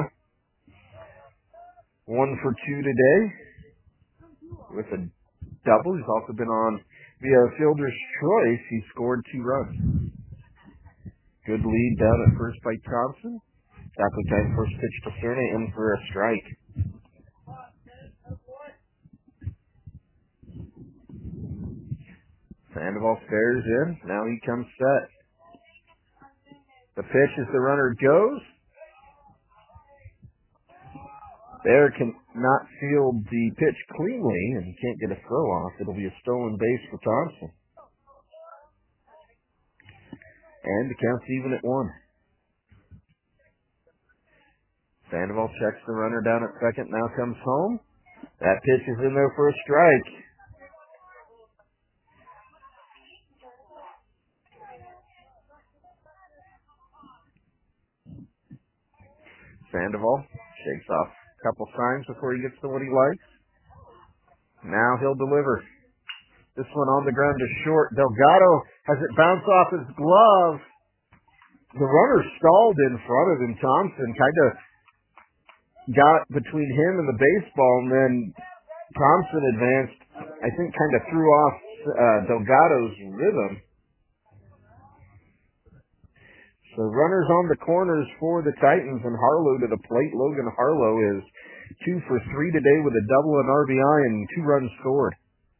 Speaker 1: 1 for 2 today with a double. He's also been on via fielder's choice. He scored 2 runs. Good lead down at first by Thompson. Tackle time, first pitch to Cerna, in for a strike. Sandoval stares in. Now he comes set. The pitch as the runner goes. Bear cannot field the pitch cleanly and can't get a throw off. It'll be a stolen base for Thompson. And the count's even at 1. Sandoval checks the runner down at second, now comes home. That pitch is in there for a strike. Sandoval shakes off a couple signs before he gets to what he likes. Now he'll deliver. This one on the ground is short. Delgado has it bounce off his glove. The runner stalled in front of him. Thompson kind of got between him and the baseball, and then Thompson advanced, I think kind of threw off Delgado's rhythm. So runners on the corners for the Titans, and Harlow to the plate. Logan Harlow is 2 for 3 today with a double, an RBI, and 2 runs scored.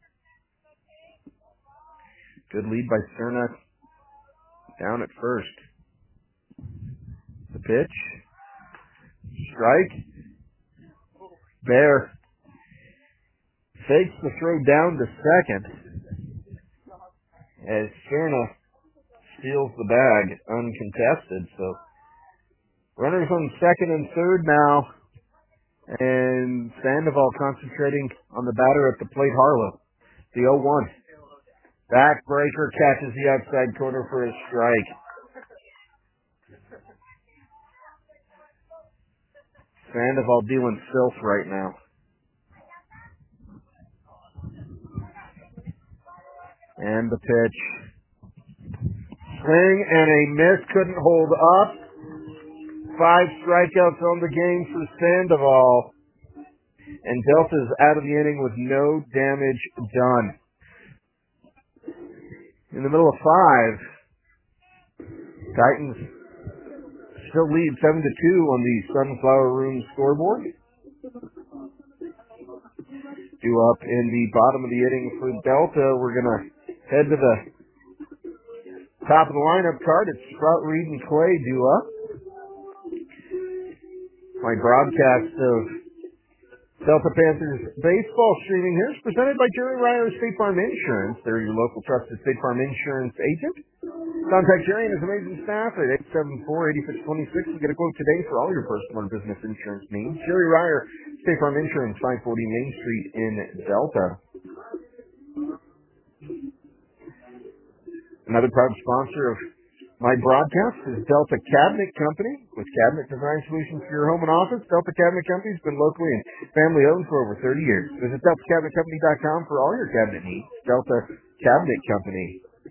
Speaker 1: Good lead by Cerna down at first. The pitch. Strike. Bear fakes the throw down to second as Cerna steals the bag uncontested. So runners on second and third now, and Sandoval concentrating on the batter at the plate, Harlow. The 0-1. Backbreaker catches the outside corner for a strike. Sandoval dealing filth right now. And the pitch. Swing and a miss, couldn't hold up. 5 strikeouts on the game for Sandoval. And Delta's out of the inning with no damage done. In the middle of 5, Titans still lead 7-2 on the Sunflower Room scoreboard. Due up in the bottom of the inning for Delta. We're going to head to the top of the lineup card. It's Sprout, Reed, and Clay due up. My broadcast of Delta Panthers baseball streaming here is presented by Jerry Ryer State Farm Insurance. They're your local trusted State Farm Insurance agent. Contact Jerry and his amazing staff at 874-8626 and get a quote today for all your personal and business insurance needs. Jerry Ryer State Farm Insurance, 540 Main Street in Delta. Another proud sponsor of my broadcast is Delta Cabinet Company. With cabinet design solutions for your home and office, Delta Cabinet Company has been locally and family-owned for over 30 years. Visit DeltaCabinetCompany.com for all your cabinet needs. Delta Cabinet Company.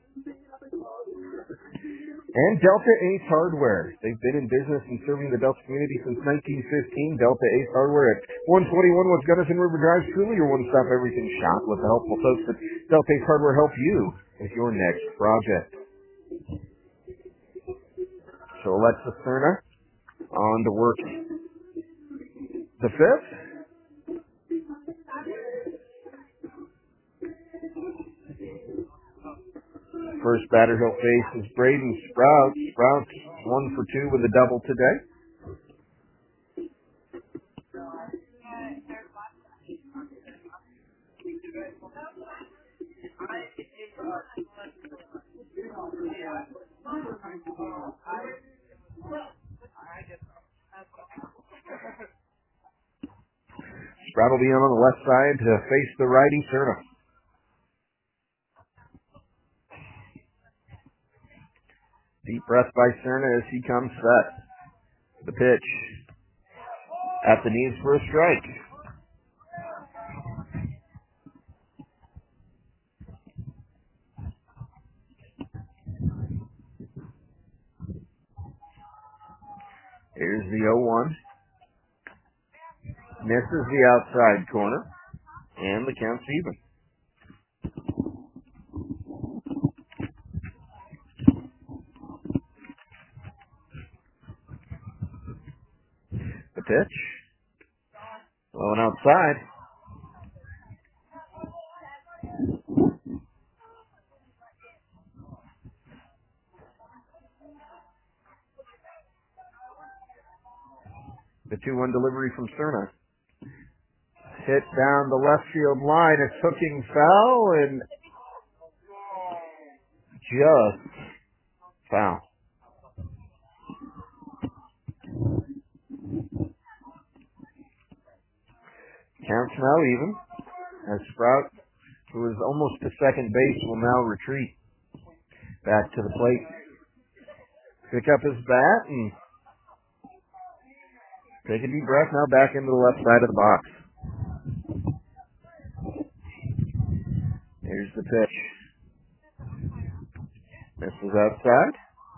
Speaker 1: And Delta Ace Hardware. They've been in business and serving the Delta community since 1915. Delta Ace Hardware at 121 West Gunnison River Drive. Truly your one-stop everything shop. Let the helpful folks at Delta Ace Hardware help you with your next project. So Alexis Cerna on to work the 5th. First batter he'll face is Braden Sprout. Sprout 1 for 2 with a double today. Sprout will be on the left side to face the righty Cerna. Deep breath by Cerna as he comes set. The pitch at the knees for a strike. Here's the 0-1. Misses the outside corner. And the count's even. The pitch. Low and outside. The 2-1 delivery from Cerna. Hit down the left field line. It's hooking foul and just foul. Counts now even as Sprout, who is almost to second base, will now retreat back to the plate. Pick up his bat and take a deep breath, now back into the left side of the box. Here's the pitch. Misses outside.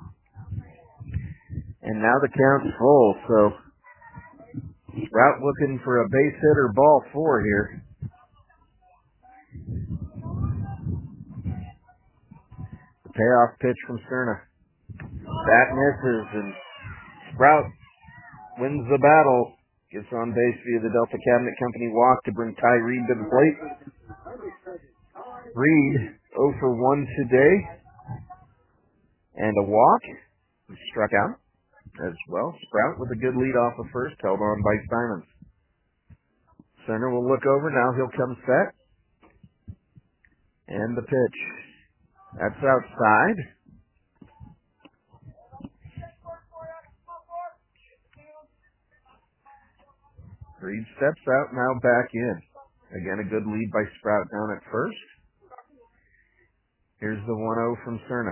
Speaker 1: And now the count's full, so Sprout looking for a base hit or ball 4 here. The payoff pitch from Cerna. Bat misses, and Sprout wins the battle. Gets on base via the Delta Cabinet Company walk to bring Ty Reed to the plate. Reed 0 for 1 today. And a walk. He struck out as well. Sprout with a good lead off of first, held on by Simons. Center will look over. Now he'll come set. And the pitch. That's outside. Reed steps out, now back in. Again, a good lead by Sprout down at first. Here's the 1-0 from Cerna.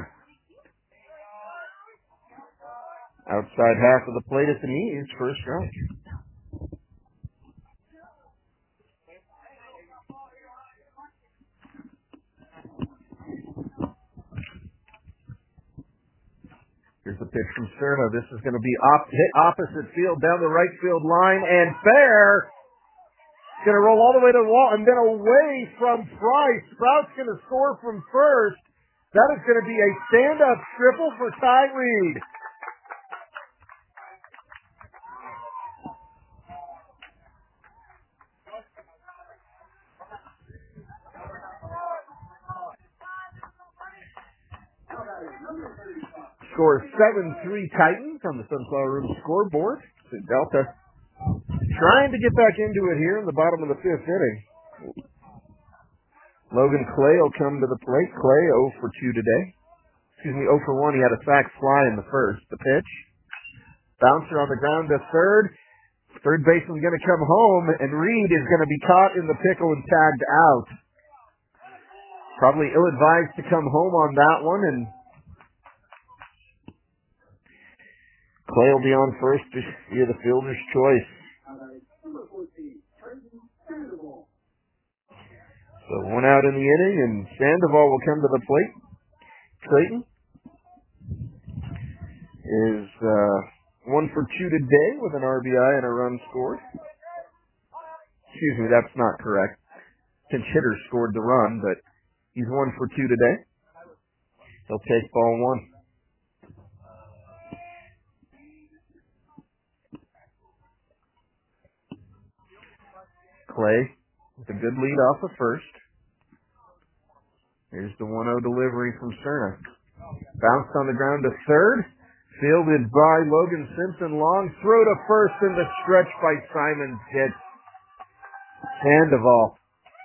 Speaker 1: Outside half of the plate at the knees, first strike. Here's the pitch from Cerna. This is going to be hit opposite field down the right field line, and fair. It's going to roll all the way to the wall and then away from Price. Sprout's going to score from first. That is going to be a stand-up triple for Ty Reed. Score 7-3 Titans on the Sunflower Room scoreboard. So Delta trying to get back into it here in the bottom of the 5th inning. Logan Clay will come to the plate. Clay 0 for 2 today. 0 for 1. He had a sac fly in the first. The pitch. Bouncer on the ground to third. Third baseman's going to come home, and Reed is going to be caught in the pickle and tagged out. Probably ill-advised to come home on that one, and Clay will be on first via the fielder's choice. So 1 out in the inning, and Sandoval will come to the plate. Clayton is 1 for 2 today with an RBI and a run scored. Excuse me, that's not correct. Pinch hitter scored the run, but he's 1 for 2 today. He'll take ball 1. Clay with a good lead off of first. Here's the 1-0 delivery from Cerna. Bounced on the ground to third. Fielded by Logan Simpson. Long throw to first in the stretch by Simons. Hit Sandoval.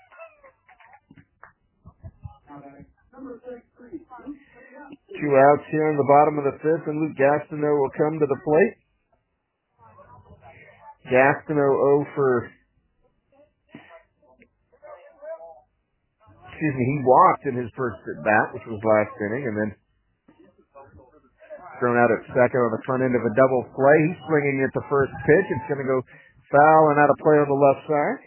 Speaker 1: Two outs here in the bottom of the 5th, and Luke Gastineau will come to the plate. Gastineau 0 for... he walked in his first at-bat, which was last inning, and then thrown out at second on the front end of a double play. He's swinging at the first pitch. It's going to go foul and out of play on the left side.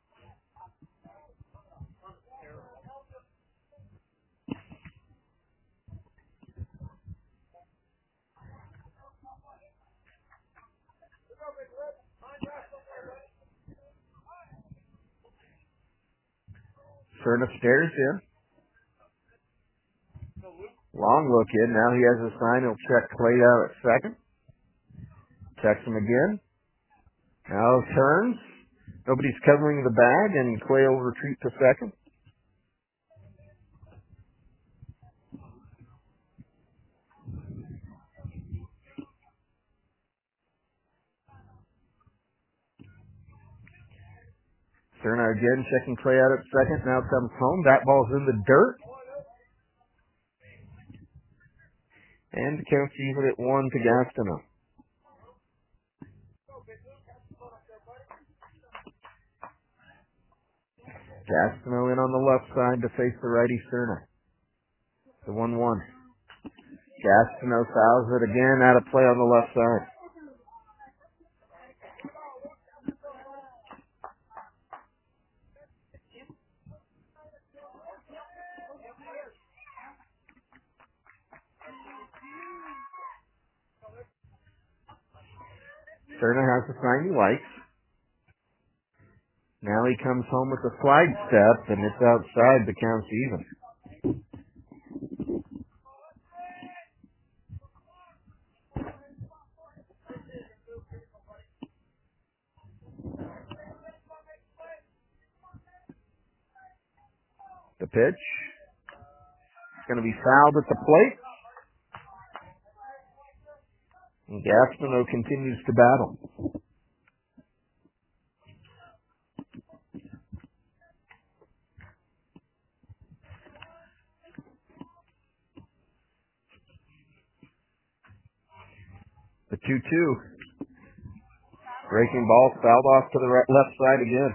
Speaker 1: Cerna stares in. Long look in. Now he has a sign. He'll check Clay out at second. Checks him again. Now turns. Nobody's covering the bag, and Clay will retreat to second. Cerna again checking Clay out at second. Now comes home. That ball's in the dirt. And the count's even at 1 to Gastineau. Gastineau in on the left side to face the righty Cerna. The 1-1. Gastineau fouls it again, out of play on the left side. Cerna has the sign he likes. Now he comes home with a slide step, and it's outside. The count's even. The pitch. It's going to be fouled at the plate. And Gastineau continues to battle. The 2-2. Breaking ball fouled off to the left side again.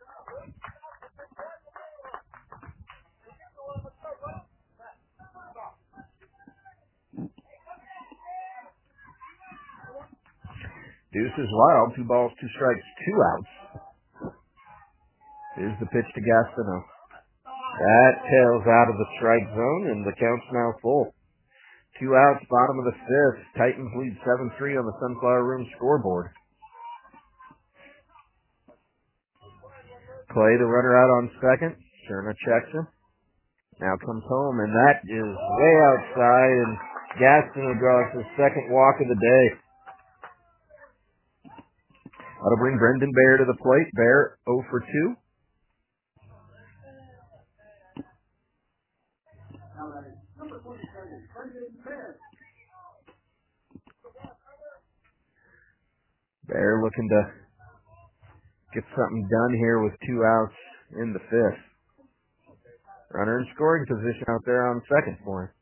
Speaker 1: Deuce is wild. 2 balls, 2 strikes, 2 outs. Here's the pitch to Gastineau. That tails out of the strike zone, and the count's now full. 2 outs, bottom of the 5th. Titans lead 7-3 on the Sunflower Room scoreboard. Clay, the runner out on second. Cerna checks him. Now comes home, and that is way outside, and Gastineau draws his second walk of the day. That'll bring Brendan Bear to the plate. Bear 0 for 2. Bear looking to get something done here with 2 outs in the 5th. Runner in scoring position out there on second for him.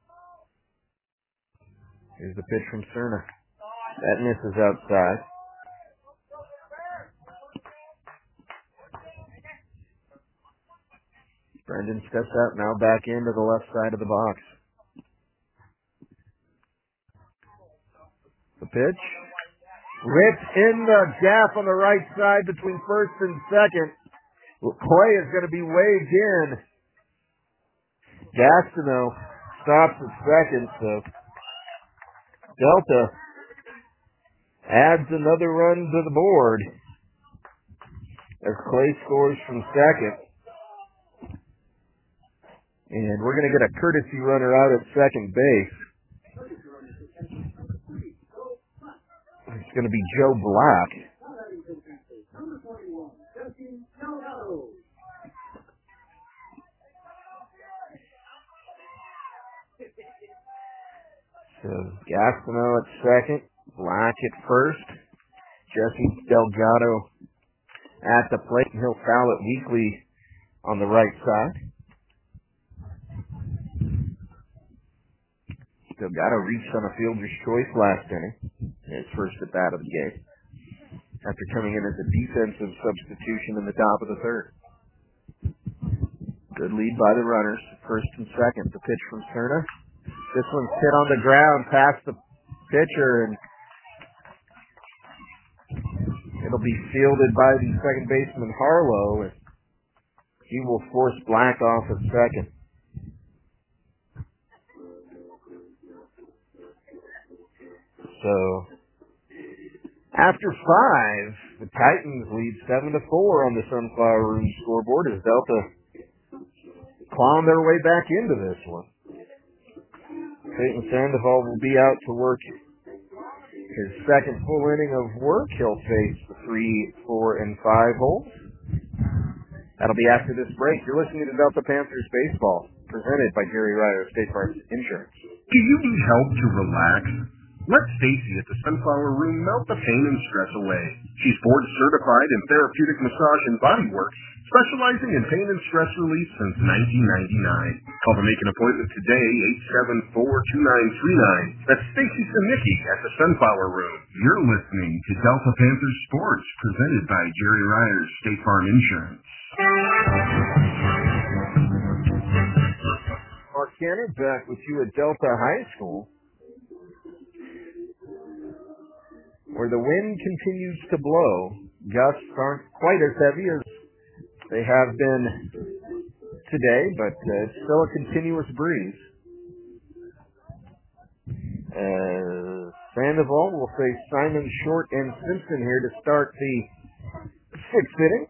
Speaker 1: Here's the pitch from Cerna. That misses outside. Brendan steps out, now back into the left side of the box. The pitch. Ripped in the gap on the right side between first and second. Clay is going to be waved in. Gastineau stops at second, so Delta adds another run to the board as Clay scores from second. And we're going to get a courtesy runner out at second base. It's going to be Joe Black. So Gastineau at second, Black at first. Jesse Delgado at the plate, and he'll foul it weakly on the right side. Delgado reached on a fielder's choice last inning, his first at bat of the game, after coming in as a defensive substitution in the top of the 3rd. Good lead by the runners, first and second. The pitch from Cerna. This one's hit on the ground past the pitcher, and it'll be fielded by the second baseman Harlow, and he will force Black off at second. So, after 5, the Titans lead 7-4 on the Sunflower Room scoreboard as Delta clawing their way back into this one. Peyton Sandoval will be out to work his second full inning of work. He'll face the 3, 4, and 5 holes. That'll be after this break. You're listening to Delta Panthers Baseball, presented by Jerry Ryer of State Farm Insurance.
Speaker 2: Do you need help to relax? Let Stacy at the Sunflower Room melt the pain and stress away. She's board certified in therapeutic massage and body work, specializing in pain and stress relief since 1999. Call to make an appointment today, 874-2939. That's Stacy Sinicki at the Sunflower Room. You're listening to Delta Panthers Sports, presented by Jerry Ryers, State Farm Insurance.
Speaker 1: Mark Canner back with you at Delta High School, where the wind continues to blow. Gusts aren't quite as heavy as they have been today, but it's still a continuous breeze. Sandoval will face Simon, Short, and Simpson here to start the sixth inning.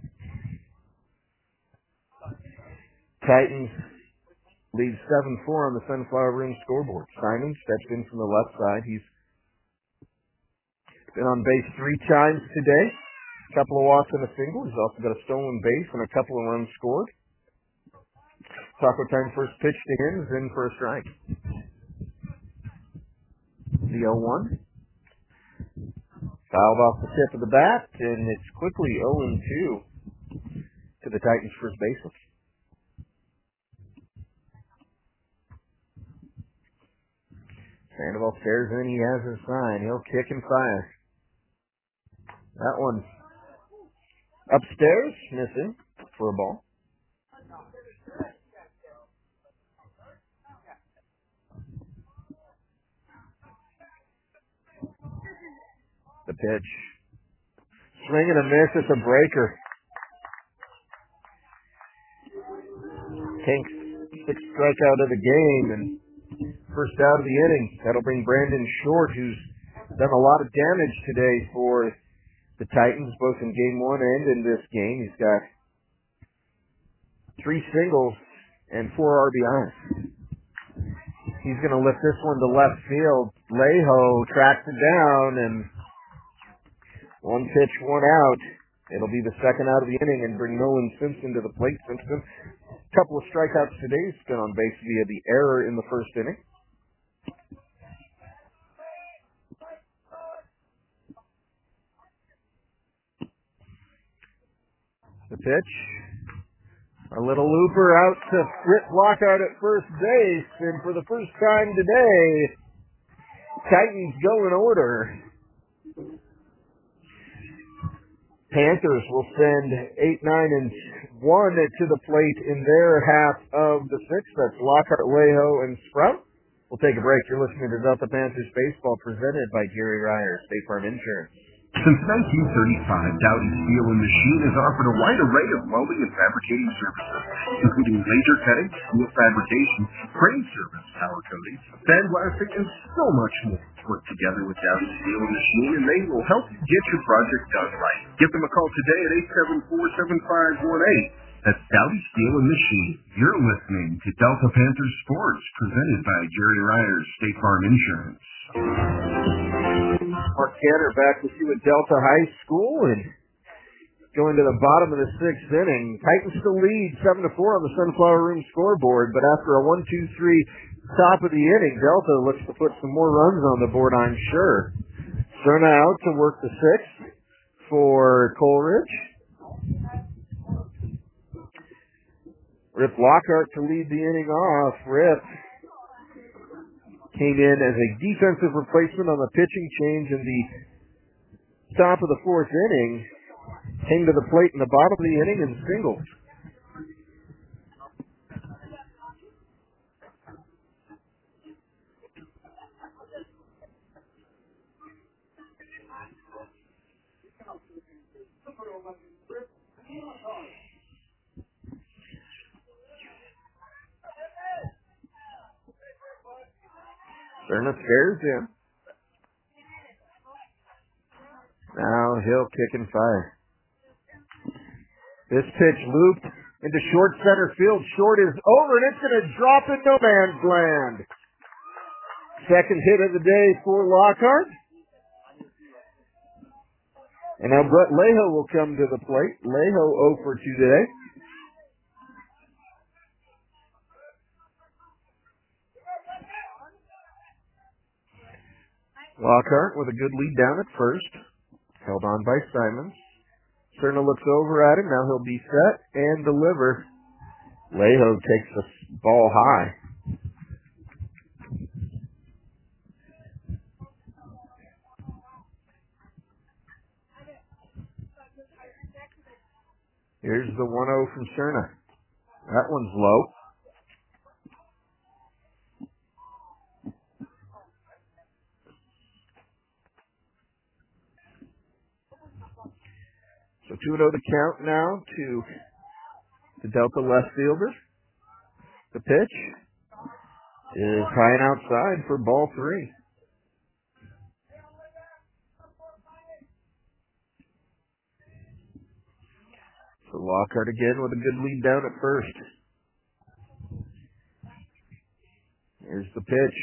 Speaker 1: Titans lead 7-4 on the Sunflower Room scoreboard. Simon steps in from the left side. He's been on base 3 times today. A couple of walks and a single. He's also got a stolen base and a couple of runs scored. Taco time first pitch to him is in for a strike. The 0-1. Fouled off the tip of the bat, and it's quickly 0-2 to the Titans' first baseman. Sandoval stares in. He has his sign. He'll kick and fire. That one upstairs, missing for a ball. The pitch. Swing and a miss. It's a breaker. Tank's sixth strikeout of the game and first out of the inning. That'll bring Brandon Short, who's done a lot of damage today for the Titans, both in Game 1 and in this game. He's got 3 singles and 4 RBIs. He's going to lift this one to left field. Leho tracks it down, and 1 pitch, 1 out. It'll be the second out of the inning and bring Nolan Simpson to the plate. Simpson, a couple of strikeouts today. He's been on base via the error in the first inning. The pitch. A little looper out to Rip Lockhart at first base. And for the first time today, Titans go in order. Panthers will send 8, 9, and 1 to the plate in their half of the sixth. That's Lockhart, Leho, and Sprout. We'll take a break. You're listening to Delta Panthers Baseball, presented by Jerry Ryers, State Farm Insurance.
Speaker 2: Since 1935, Dowdy Steel and Machine has offered a wide array of welding and fabricating services, including laser cutting, steel fabrication, crane service, power coating, sandblasting, and so much more. Work together with Dowdy Steel and Machine, and they will help you get your project done right. Give them a call today at 874-7518. That's Dowdy Steel and Machine. You're listening to Delta Panthers Sports, presented by Jerry Ryers, State Farm Insurance.
Speaker 1: Mark Canner back with you at Delta High School, and going to the bottom of the sixth inning. Titans still lead 7-4 on the Sunflower Room scoreboard, but after a 1-2-3 top of the inning, Delta looks to put some more runs on the board, I'm sure. Cerna out to work the sixth for Coleridge. Rip Lockhart to lead the inning off. Rip came in as a defensive replacement on the pitching change in the top of the fourth inning. Came to the plate in the bottom of the inning and singled. Cerna stares in. Now he'll kick and fire. This pitch looped into short center field. Short is over, and it's going to drop in no man's land. Second hit of the day for Lockhart. And now Brett Leho will come to the plate. Leho 0 for 2 today. Lockhart with a good lead down at first. Held on by Simons. Cerna looks over at him. Now he'll be set and deliver. Lejo takes the ball high. Here's the 1-0 from Cerna. That one's low. So 2-0 to count now to the Delta left fielder. The pitch is high and outside for ball 3. So Lockhart again with a good lead down at first. Here's the pitch.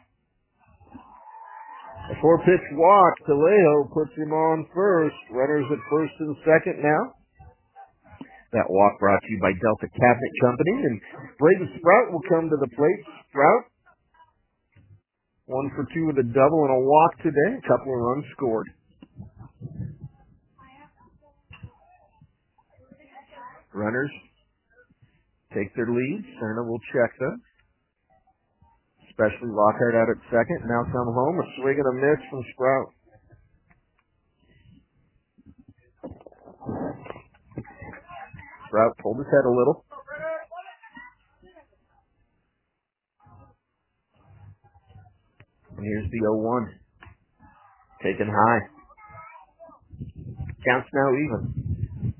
Speaker 1: A 4-pitch walk to Lejo puts him on first. Runners at first and second now. That walk brought to you by Delta Cabinet Company. And Braden Sprout will come to the plate. Sprout, 1 for 2 with a double and a walk today. A couple of runs scored. Runners take their lead. Cerna will check them. Especially Lockhart out at second. Now come home. A swing and a miss from Sprout. Sprout pulled his head a little. And here's the 0-1. Taken high. Counts now even.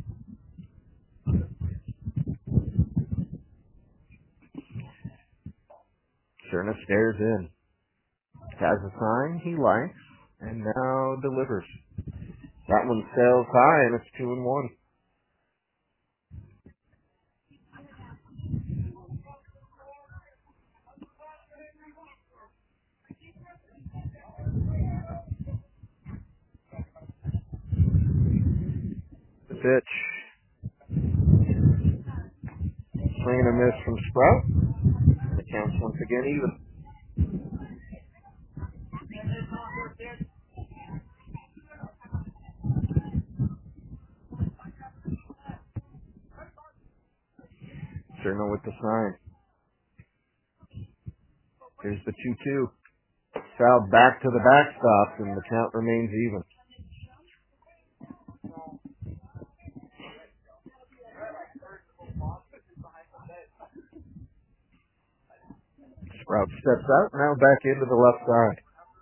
Speaker 1: Cerna stares in. Has a sign he likes. And now delivers. That one sails high and it's 2-1. The pitch. Swing and a miss from Sprout. The count's once again even. Cerna with the sign. Here's the 2-2. Fouled back to the backstop, and the count remains even. Sprout steps out, now back into the left side.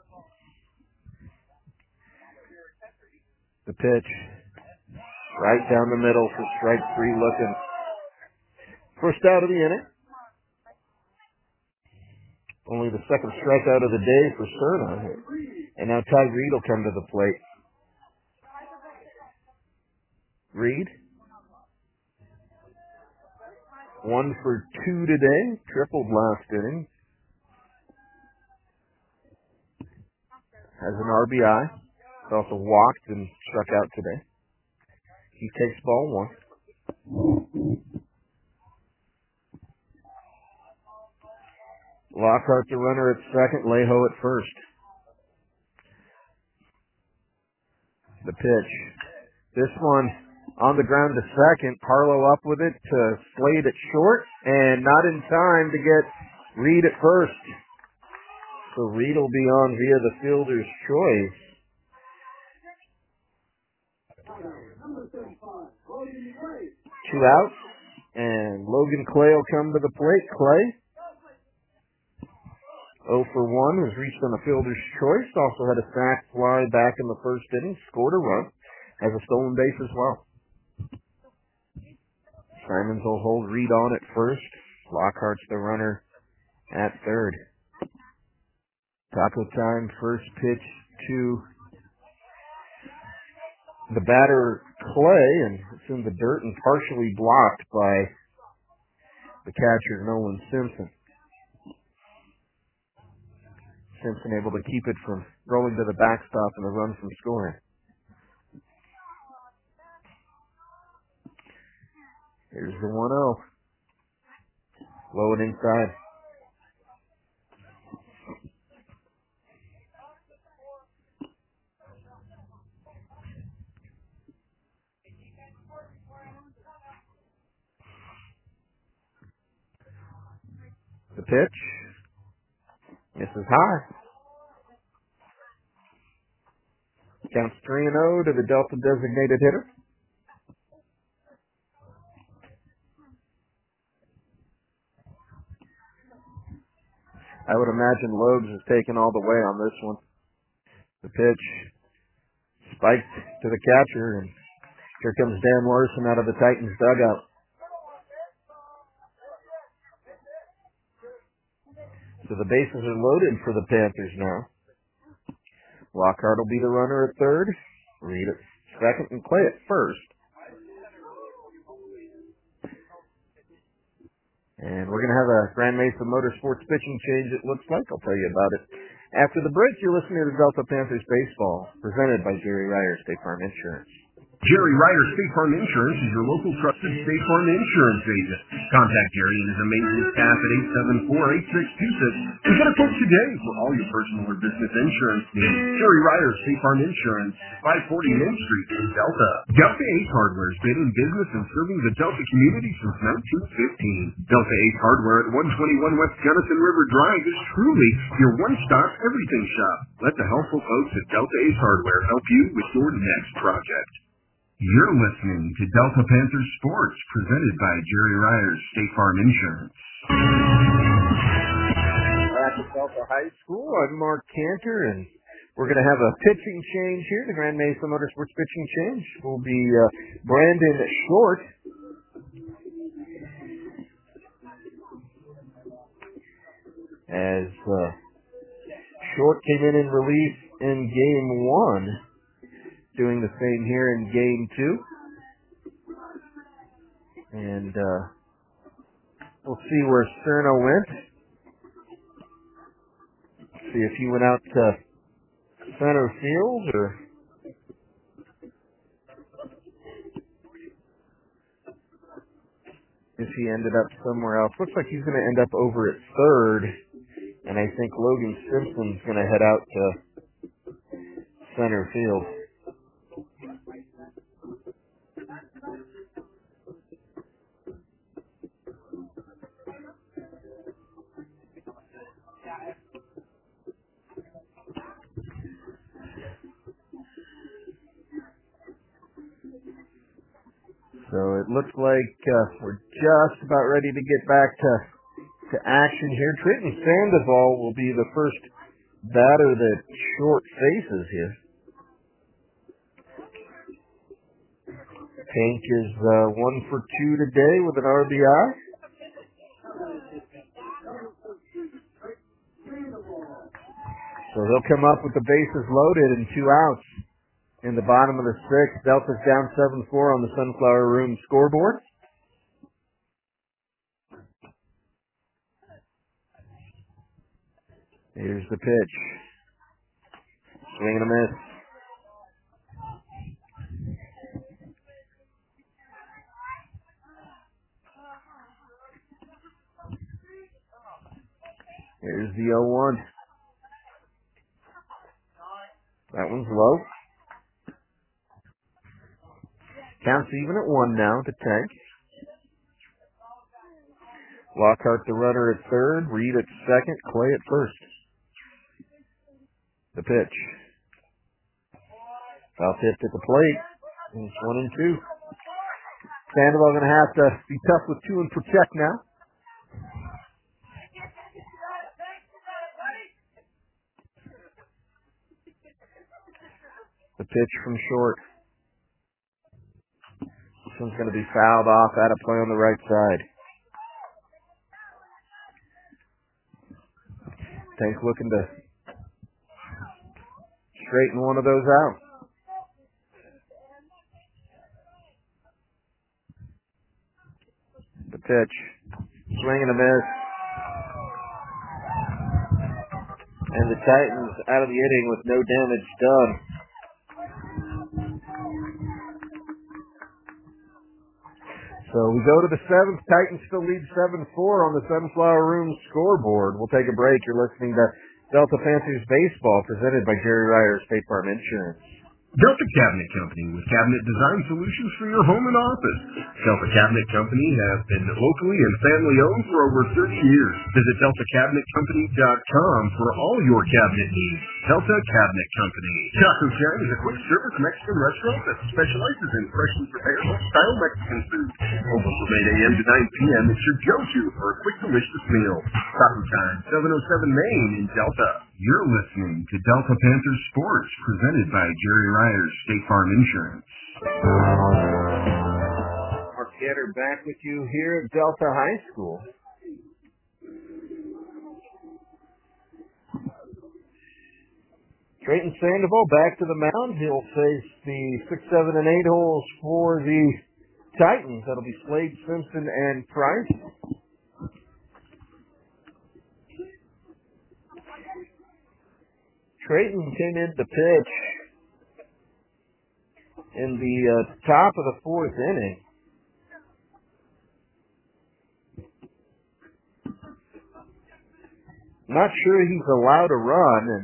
Speaker 1: The pitch. Right down the middle for strike 3 looking. First out of the inning. Only the second strikeout of the day for Cerna. And now Ty Reed will come to the plate. Reed. 1 for 2 today. Tripled last inning. Has an RBI. He's also walked and struck out today. He takes ball 1. Lockhart the runner at second, Lejo at first. The pitch. This one on the ground to second. Harlow up with it to Slade at short, and not in time to get Reed at first. So Reed will be on via the fielder's choice. Two outs, and Logan Clay will come to the plate. Clay, 0 for 1, was reached on a fielder's choice. Also had a sac fly back in the first inning. Scored a run. Has a stolen base as well. Simons will hold Reed on at first. Lockhart's the runner at third. Taco time, first pitch to the batter, Clay, and it's in the dirt and partially blocked by the catcher, Nolan Simpson. Simpson able to keep it from rolling to the backstop and a run from scoring. Here's the 1-0. Low and inside. the pitch. Misses high. Counts 3-0 to the Delta designated hitter. I would imagine Loebs is taking all the way on this one. The pitch spiked to the catcher, and here comes Dan Larson out of the Titans dugout. So the bases are loaded for the Panthers now. Lockhart will be the runner at third, Reed at second, and Clay at first. And we're going to have a Grand Mesa Motorsports pitching change, it looks like. I'll tell you about it after the break. You're listening to Delta Panthers Baseball, presented by Jerry Ryder, State Farm Insurance.
Speaker 2: Jerry Ryder State Farm Insurance is your local trusted State Farm Insurance agent. Contact Jerry and his amazing staff at 874-8626 and get a quote today for all your personal or business insurance needs. Jerry Ryder State Farm Insurance, 540 Main Street in Delta. Delta Ace Hardware has been in business and serving the Delta community since 1915. Delta Ace Hardware at 121 West Gunnison River Drive is truly your one-stop everything shop. Let the helpful folks at Delta Ace Hardware help you with your next project. You're listening to Delta Panthers Sports, presented by Jerry Ryder's State Farm Insurance.
Speaker 1: Back at Delta High School, I'm Mark Cantor, and we're going to have a pitching change here. The Grand Mesa Motorsports pitching change will be Brandon Short. As Short came in relief in Game 1. Doing the same here in Game 2. And we'll see where Cerno went. See if he went out to center field or if he ended up somewhere else. Looks like he's going to end up over at third. And I think Logan Simpson's going to head out to center field. So it looks like we're just about ready to get back to action here. Trenton Sandoval will be the first batter that Short faces here. Tank is 1 for 2 today with an RBI. So they'll come up with the bases loaded and 2 outs. In the bottom of the 6th, Delta's down 7-4 on the Sunflower Room scoreboard. Here's the pitch. Swing and a miss. Here's the 0-1. That one's low. Counts even at 1 now to Tank. Lockhart the runner at third, Reed at second, Clay at first. The pitch. Foul tipped at the plate. It's 1-2. Sandoval going to have to be tough with 2 and protect now. The pitch from Short. This one's going to be fouled off out of play on the right side. Tank looking to straighten one of those out. The pitch. Swing and a miss. And the Titans out of the inning with no damage done. So we go to the 7th. Titans still lead 7-4 on the Sunflower Room scoreboard. We'll take a break. You're listening to Delta Panthers Baseball, presented by Jerry Ryder, State Farm Insurance.
Speaker 2: Delta Cabinet Company with cabinet design solutions for your home and office. Delta Cabinet Company have been locally and family owned for over 30 years. Visit DeltaCabinetCompany.com for all your cabinet needs. Delta Cabinet Company. Taco Time is a quick service Mexican restaurant that specializes in freshly prepared style Mexican food. Open from 8 a.m. to 9 p.m. It's your go-to for a quick delicious meal. Taco Time, 707 Main in Delta. You're listening to Delta Panthers Sports, presented by Jerry Ryder's State Farm Insurance.
Speaker 1: Mark Gatter back with you here at Delta High School. Trayton Sandoval back to the mound. He'll face the 6, 7, and 8 holes for the Titans. That'll be Slade, Simpson, and Price. Trayton came in to pitch in the top of the 4th inning. Not sure he's allowed a run, and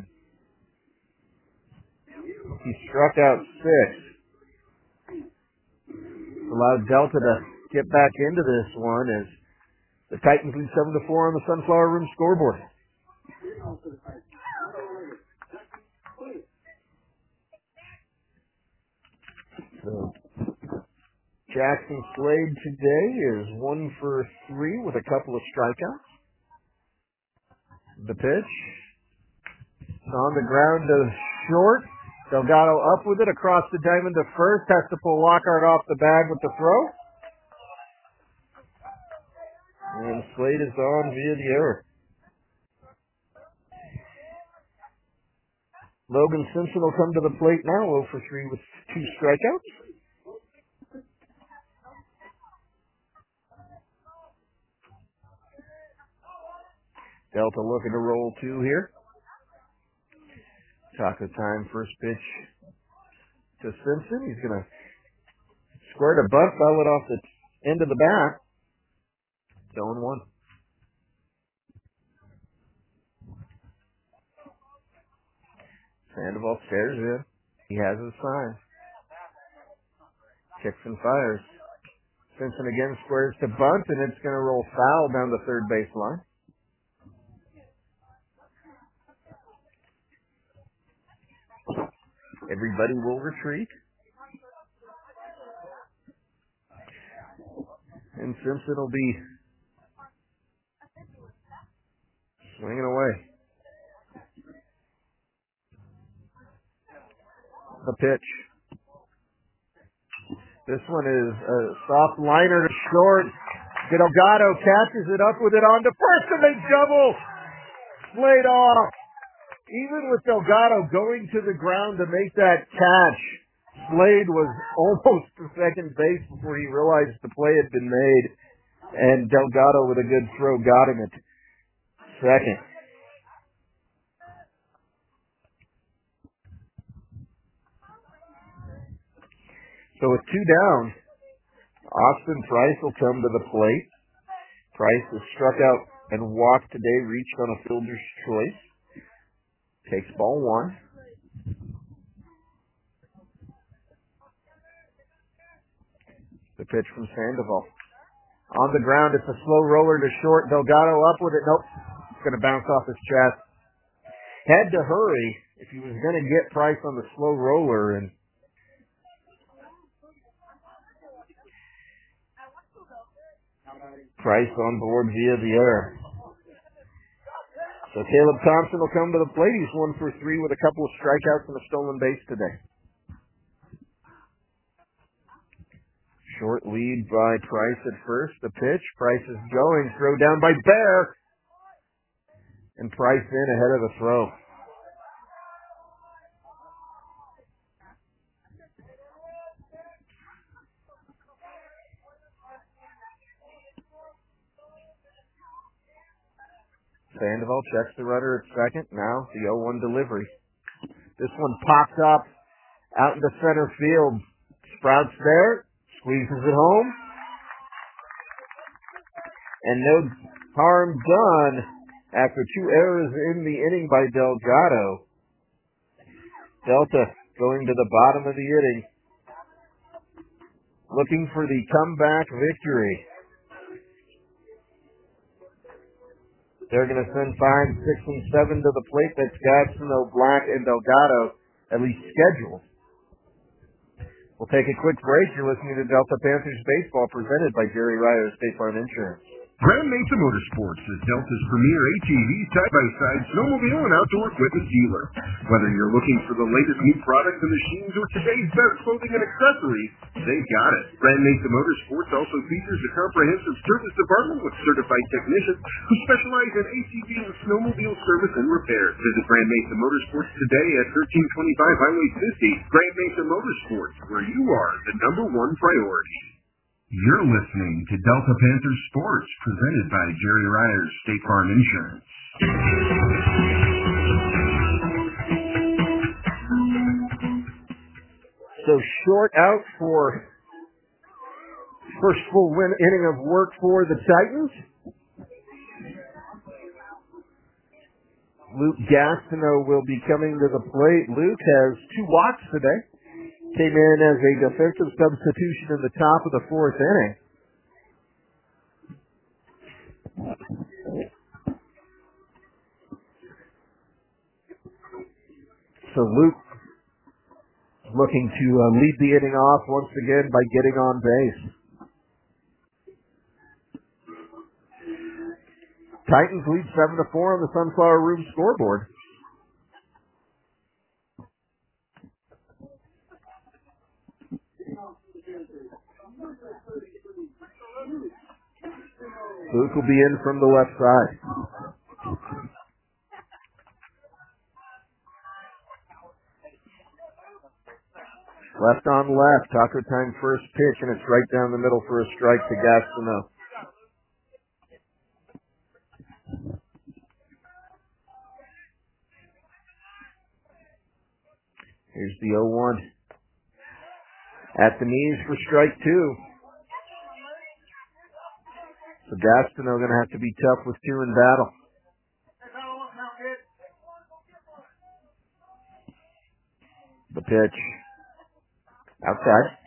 Speaker 1: he struck out 6. Allowed Delta to get back into this one as the Titans lead 7-4 on the Sunflower Room scoreboard. So Jackson Slade today is 1 for 3 with a couple of strikeouts. The pitch on the ground to short. Delgado up with it across the diamond to first. Has to pull Lockhart off the bag with the throw. And Slade is on via the error. Logan Simpson will come to the plate now, 0 for 3 with 2 strikeouts. Delta looking to roll 2 here. Taco time, first pitch to Simpson. He's going to square to bunt, foul it off the end of the bat. 0-1. Sandoval stares in. He has his sign. Kicks and fires. Simpson again squares to bunt, and it's going to roll foul down the third base line. Everybody will retreat. And Simpson will be swinging away. The pitch. This one is a soft liner to short. Delgado catches it up with it on to first, and they double. Slade off. Even with Delgado going to the ground to make that catch, Slade was almost to second base before he realized the play had been made. And Delgado with a good throw got him at second. So with 2 down, Austin Price will come to the plate. Price has struck out and walked today, reached on a fielder's choice. Takes ball 1. The pitch from Sandoval. On the ground, it's a slow roller to short. Delgado up with it. Nope. It's going to bounce off his chest. Had to hurry if he was going to get Price on the slow roller, and Price on board via the error. So Caleb Thompson will come to the plate. He's 1 for 3 with a couple of strikeouts and a stolen base today. Short lead by Price at first. The pitch. Price is going. Throw down by Bear. And Price in ahead of the throw. Sandoval checks the runner at second. Now the 0-1 delivery. This one pops up out into center field. Sprouts there. Squeezes it home. And no harm done after 2 errors in the inning by Delgado. Delta going to the bottom of the inning, looking for the comeback victory. They're going to send 5, 6, and 7 to the plate. That's Gastineau, Black, and Delgado, at least scheduled. We'll take a quick break. You're listening to Delta Panthers Baseball, presented by Jerry Ryder, State Farm Insurance.
Speaker 2: Grand Mesa Motorsports is Delta's premier ATV, side-by-side, snowmobile, and outdoor equipment dealer. Whether you're looking for the latest new products and machines or today's best clothing and accessories, they've got it. Grand Mesa Motorsports also features a comprehensive service department with certified technicians who specialize in ATV and snowmobile service and repair. Visit Grand Mesa Motorsports today at 1325 Highway 50. Grand Mesa Motorsports, where you are the #1 priority. You're listening to Delta Panthers Sports, presented by Jerry Ryder's State Farm Insurance.
Speaker 1: So short out for first full inning of work for the Titans. Luke Gastineau will be coming to the plate. Luke has 2 walks today. Came in as a defensive substitution in the top of the 4th inning. So Luke looking to lead the inning off once again by getting on base. Titans lead 7-4 on the Sunflower Room scoreboard. Luke will be in from the left side. Left on left, Taco Time first pitch, and it's right down the middle for a strike to Gastineau. Here's the 0-1. At the knees for strike 2. So Gastineau going to have to be tough with 2 in battle. The pitch. Outside.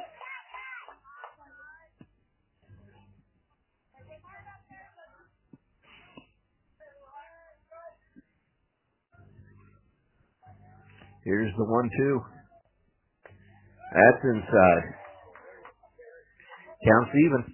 Speaker 1: Here's the 1-2. That's inside. Counts even.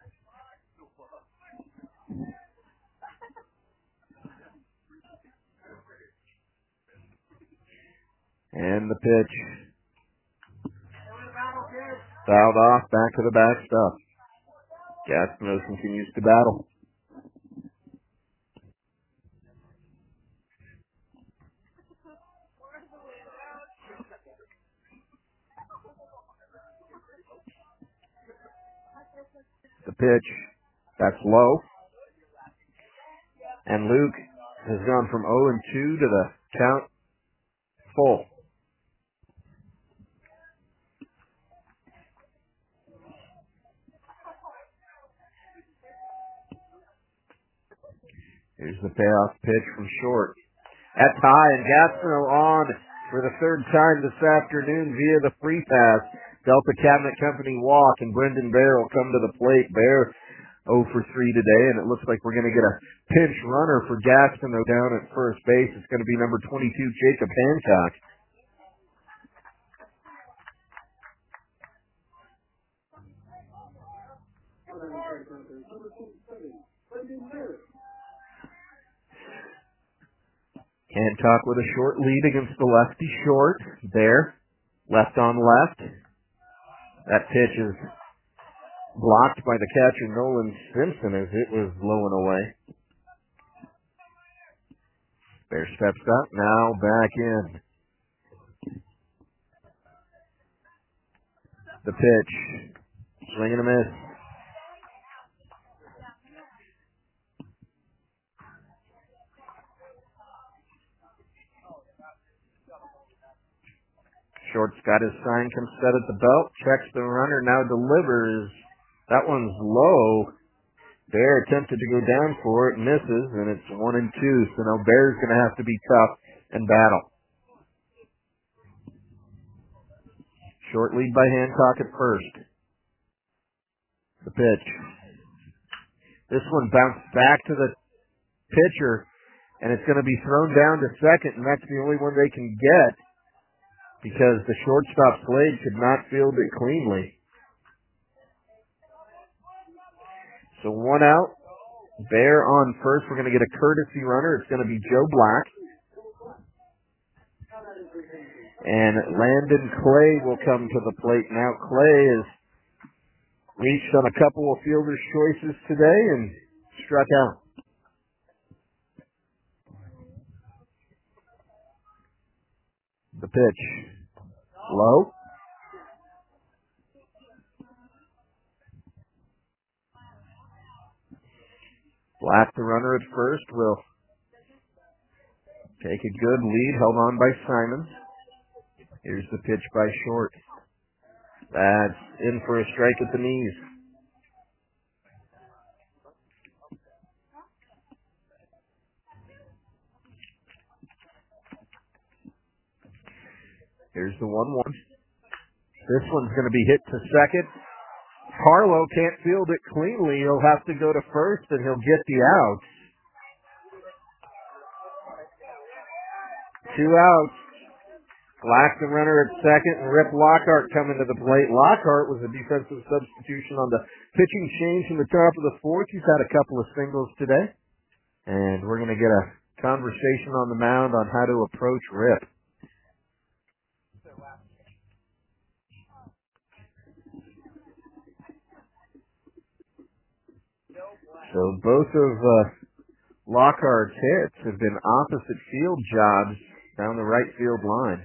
Speaker 1: And the pitch. Fouled off, back to the backstop. Gastineau continues to battle. The pitch. That's low. And Luke has gone from 0-2 to the count full. Here's the payoff pitch from short. That's high, and Gastineau on for the 3rd time this afternoon via the free pass. Delta Cabinet Company walk, and Brendan Bear will come to the plate. Bear 0 for 3 today, and it looks like we're going to get a pinch runner for Gastineau down at first base. It's going to be number 22, Jacob Hancock. Hancock with a short lead against the lefty short. There. Left on left. That pitch is blocked by the catcher, Nolan Simpson, as it was low and away. Bear steps up. Now back in. The pitch. Swing and a miss. Short's got his sign, comes set at the belt, checks the runner, now delivers. That one's low. Bear attempted to go down for it, misses, and it's 1-2. So now Bear's going to have to be tough and battle. Short lead by Hancock at first. The pitch. This one bounced back to the pitcher, and it's going to be thrown down to second, and that's the only one they can get because the shortstop Slade could not field it cleanly. So 1 out. Bear on first. We're going to get a courtesy runner. It's going to be Joe Black. And Landon Clay will come to the plate. Now Clay has reached on a couple of fielder's choices today and struck out. The pitch. Low. Black, the runner at first, will take a good lead, held on by Simons. Here's the pitch by Short. That's in for a strike at the knees. Here's the 1-1. This one's going to be hit to second. Harlow can't field it cleanly. He'll have to go to first, and he'll get the out. 2 outs. Black, the runner at second, and Rip Lockhart coming to the plate. Lockhart was a defensive substitution on the pitching change in the top of the fourth. He's had a couple of singles today. And we're going to get a conversation on the mound on how to approach Rip. So both of Lockhart's hits have been opposite field jobs down the right field line.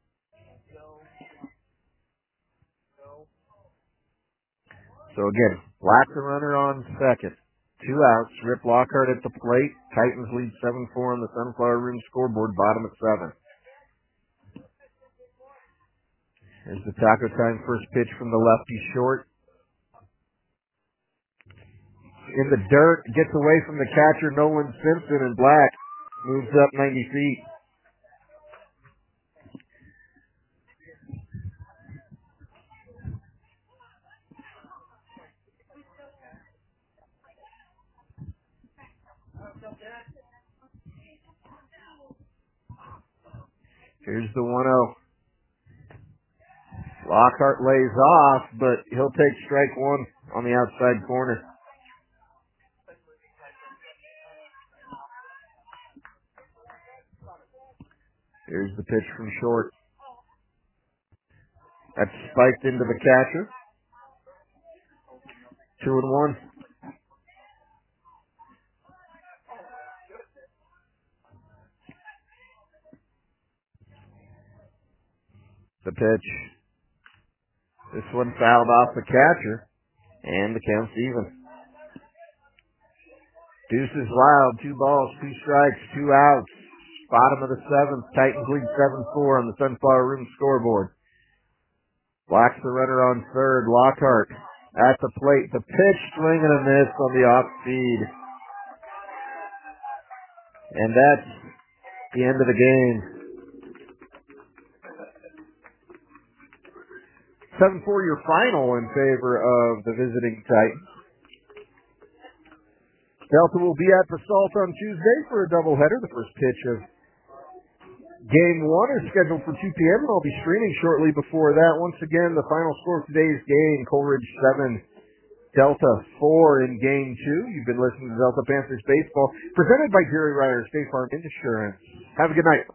Speaker 1: So again, Black the runner on second. 2 outs. Rip Lockhart at the plate. Titans lead 7-4 on the Sunflower Room scoreboard, bottom of 7. Here's the Taco Time first pitch from the lefty Short. In the dirt, gets away from the catcher, Nolan Simpson, and Black moves up 90 feet. Here's the 1-0. Lockhart lays off, but he'll take strike one on the outside corner. Here's the pitch from Short. That's spiked into the catcher. 2-1. The pitch. This one fouled off the catcher, and the count's even. Deuces wild, 2 balls, 2 strikes, 2 outs. Bottom of the 7th, Titans lead 7-4 on the Sunflower Room scoreboard. Black's the runner on third. Lockhart at the plate. The pitch, swing and a miss on the off speed. And that's the end of the game. 7-4 your final in favor of the visiting Titans. Delta will be at Basalt on Tuesday for a doubleheader. The first pitch of Game 1 is scheduled for 2 p.m. and I'll be streaming shortly before that. Once again, the final score of today's game, Coleridge 7, Delta 4 in Game 2. You've been listening to Delta Panthers Baseball, presented by Jerry Ryder State Farm Insurance. Have a good night.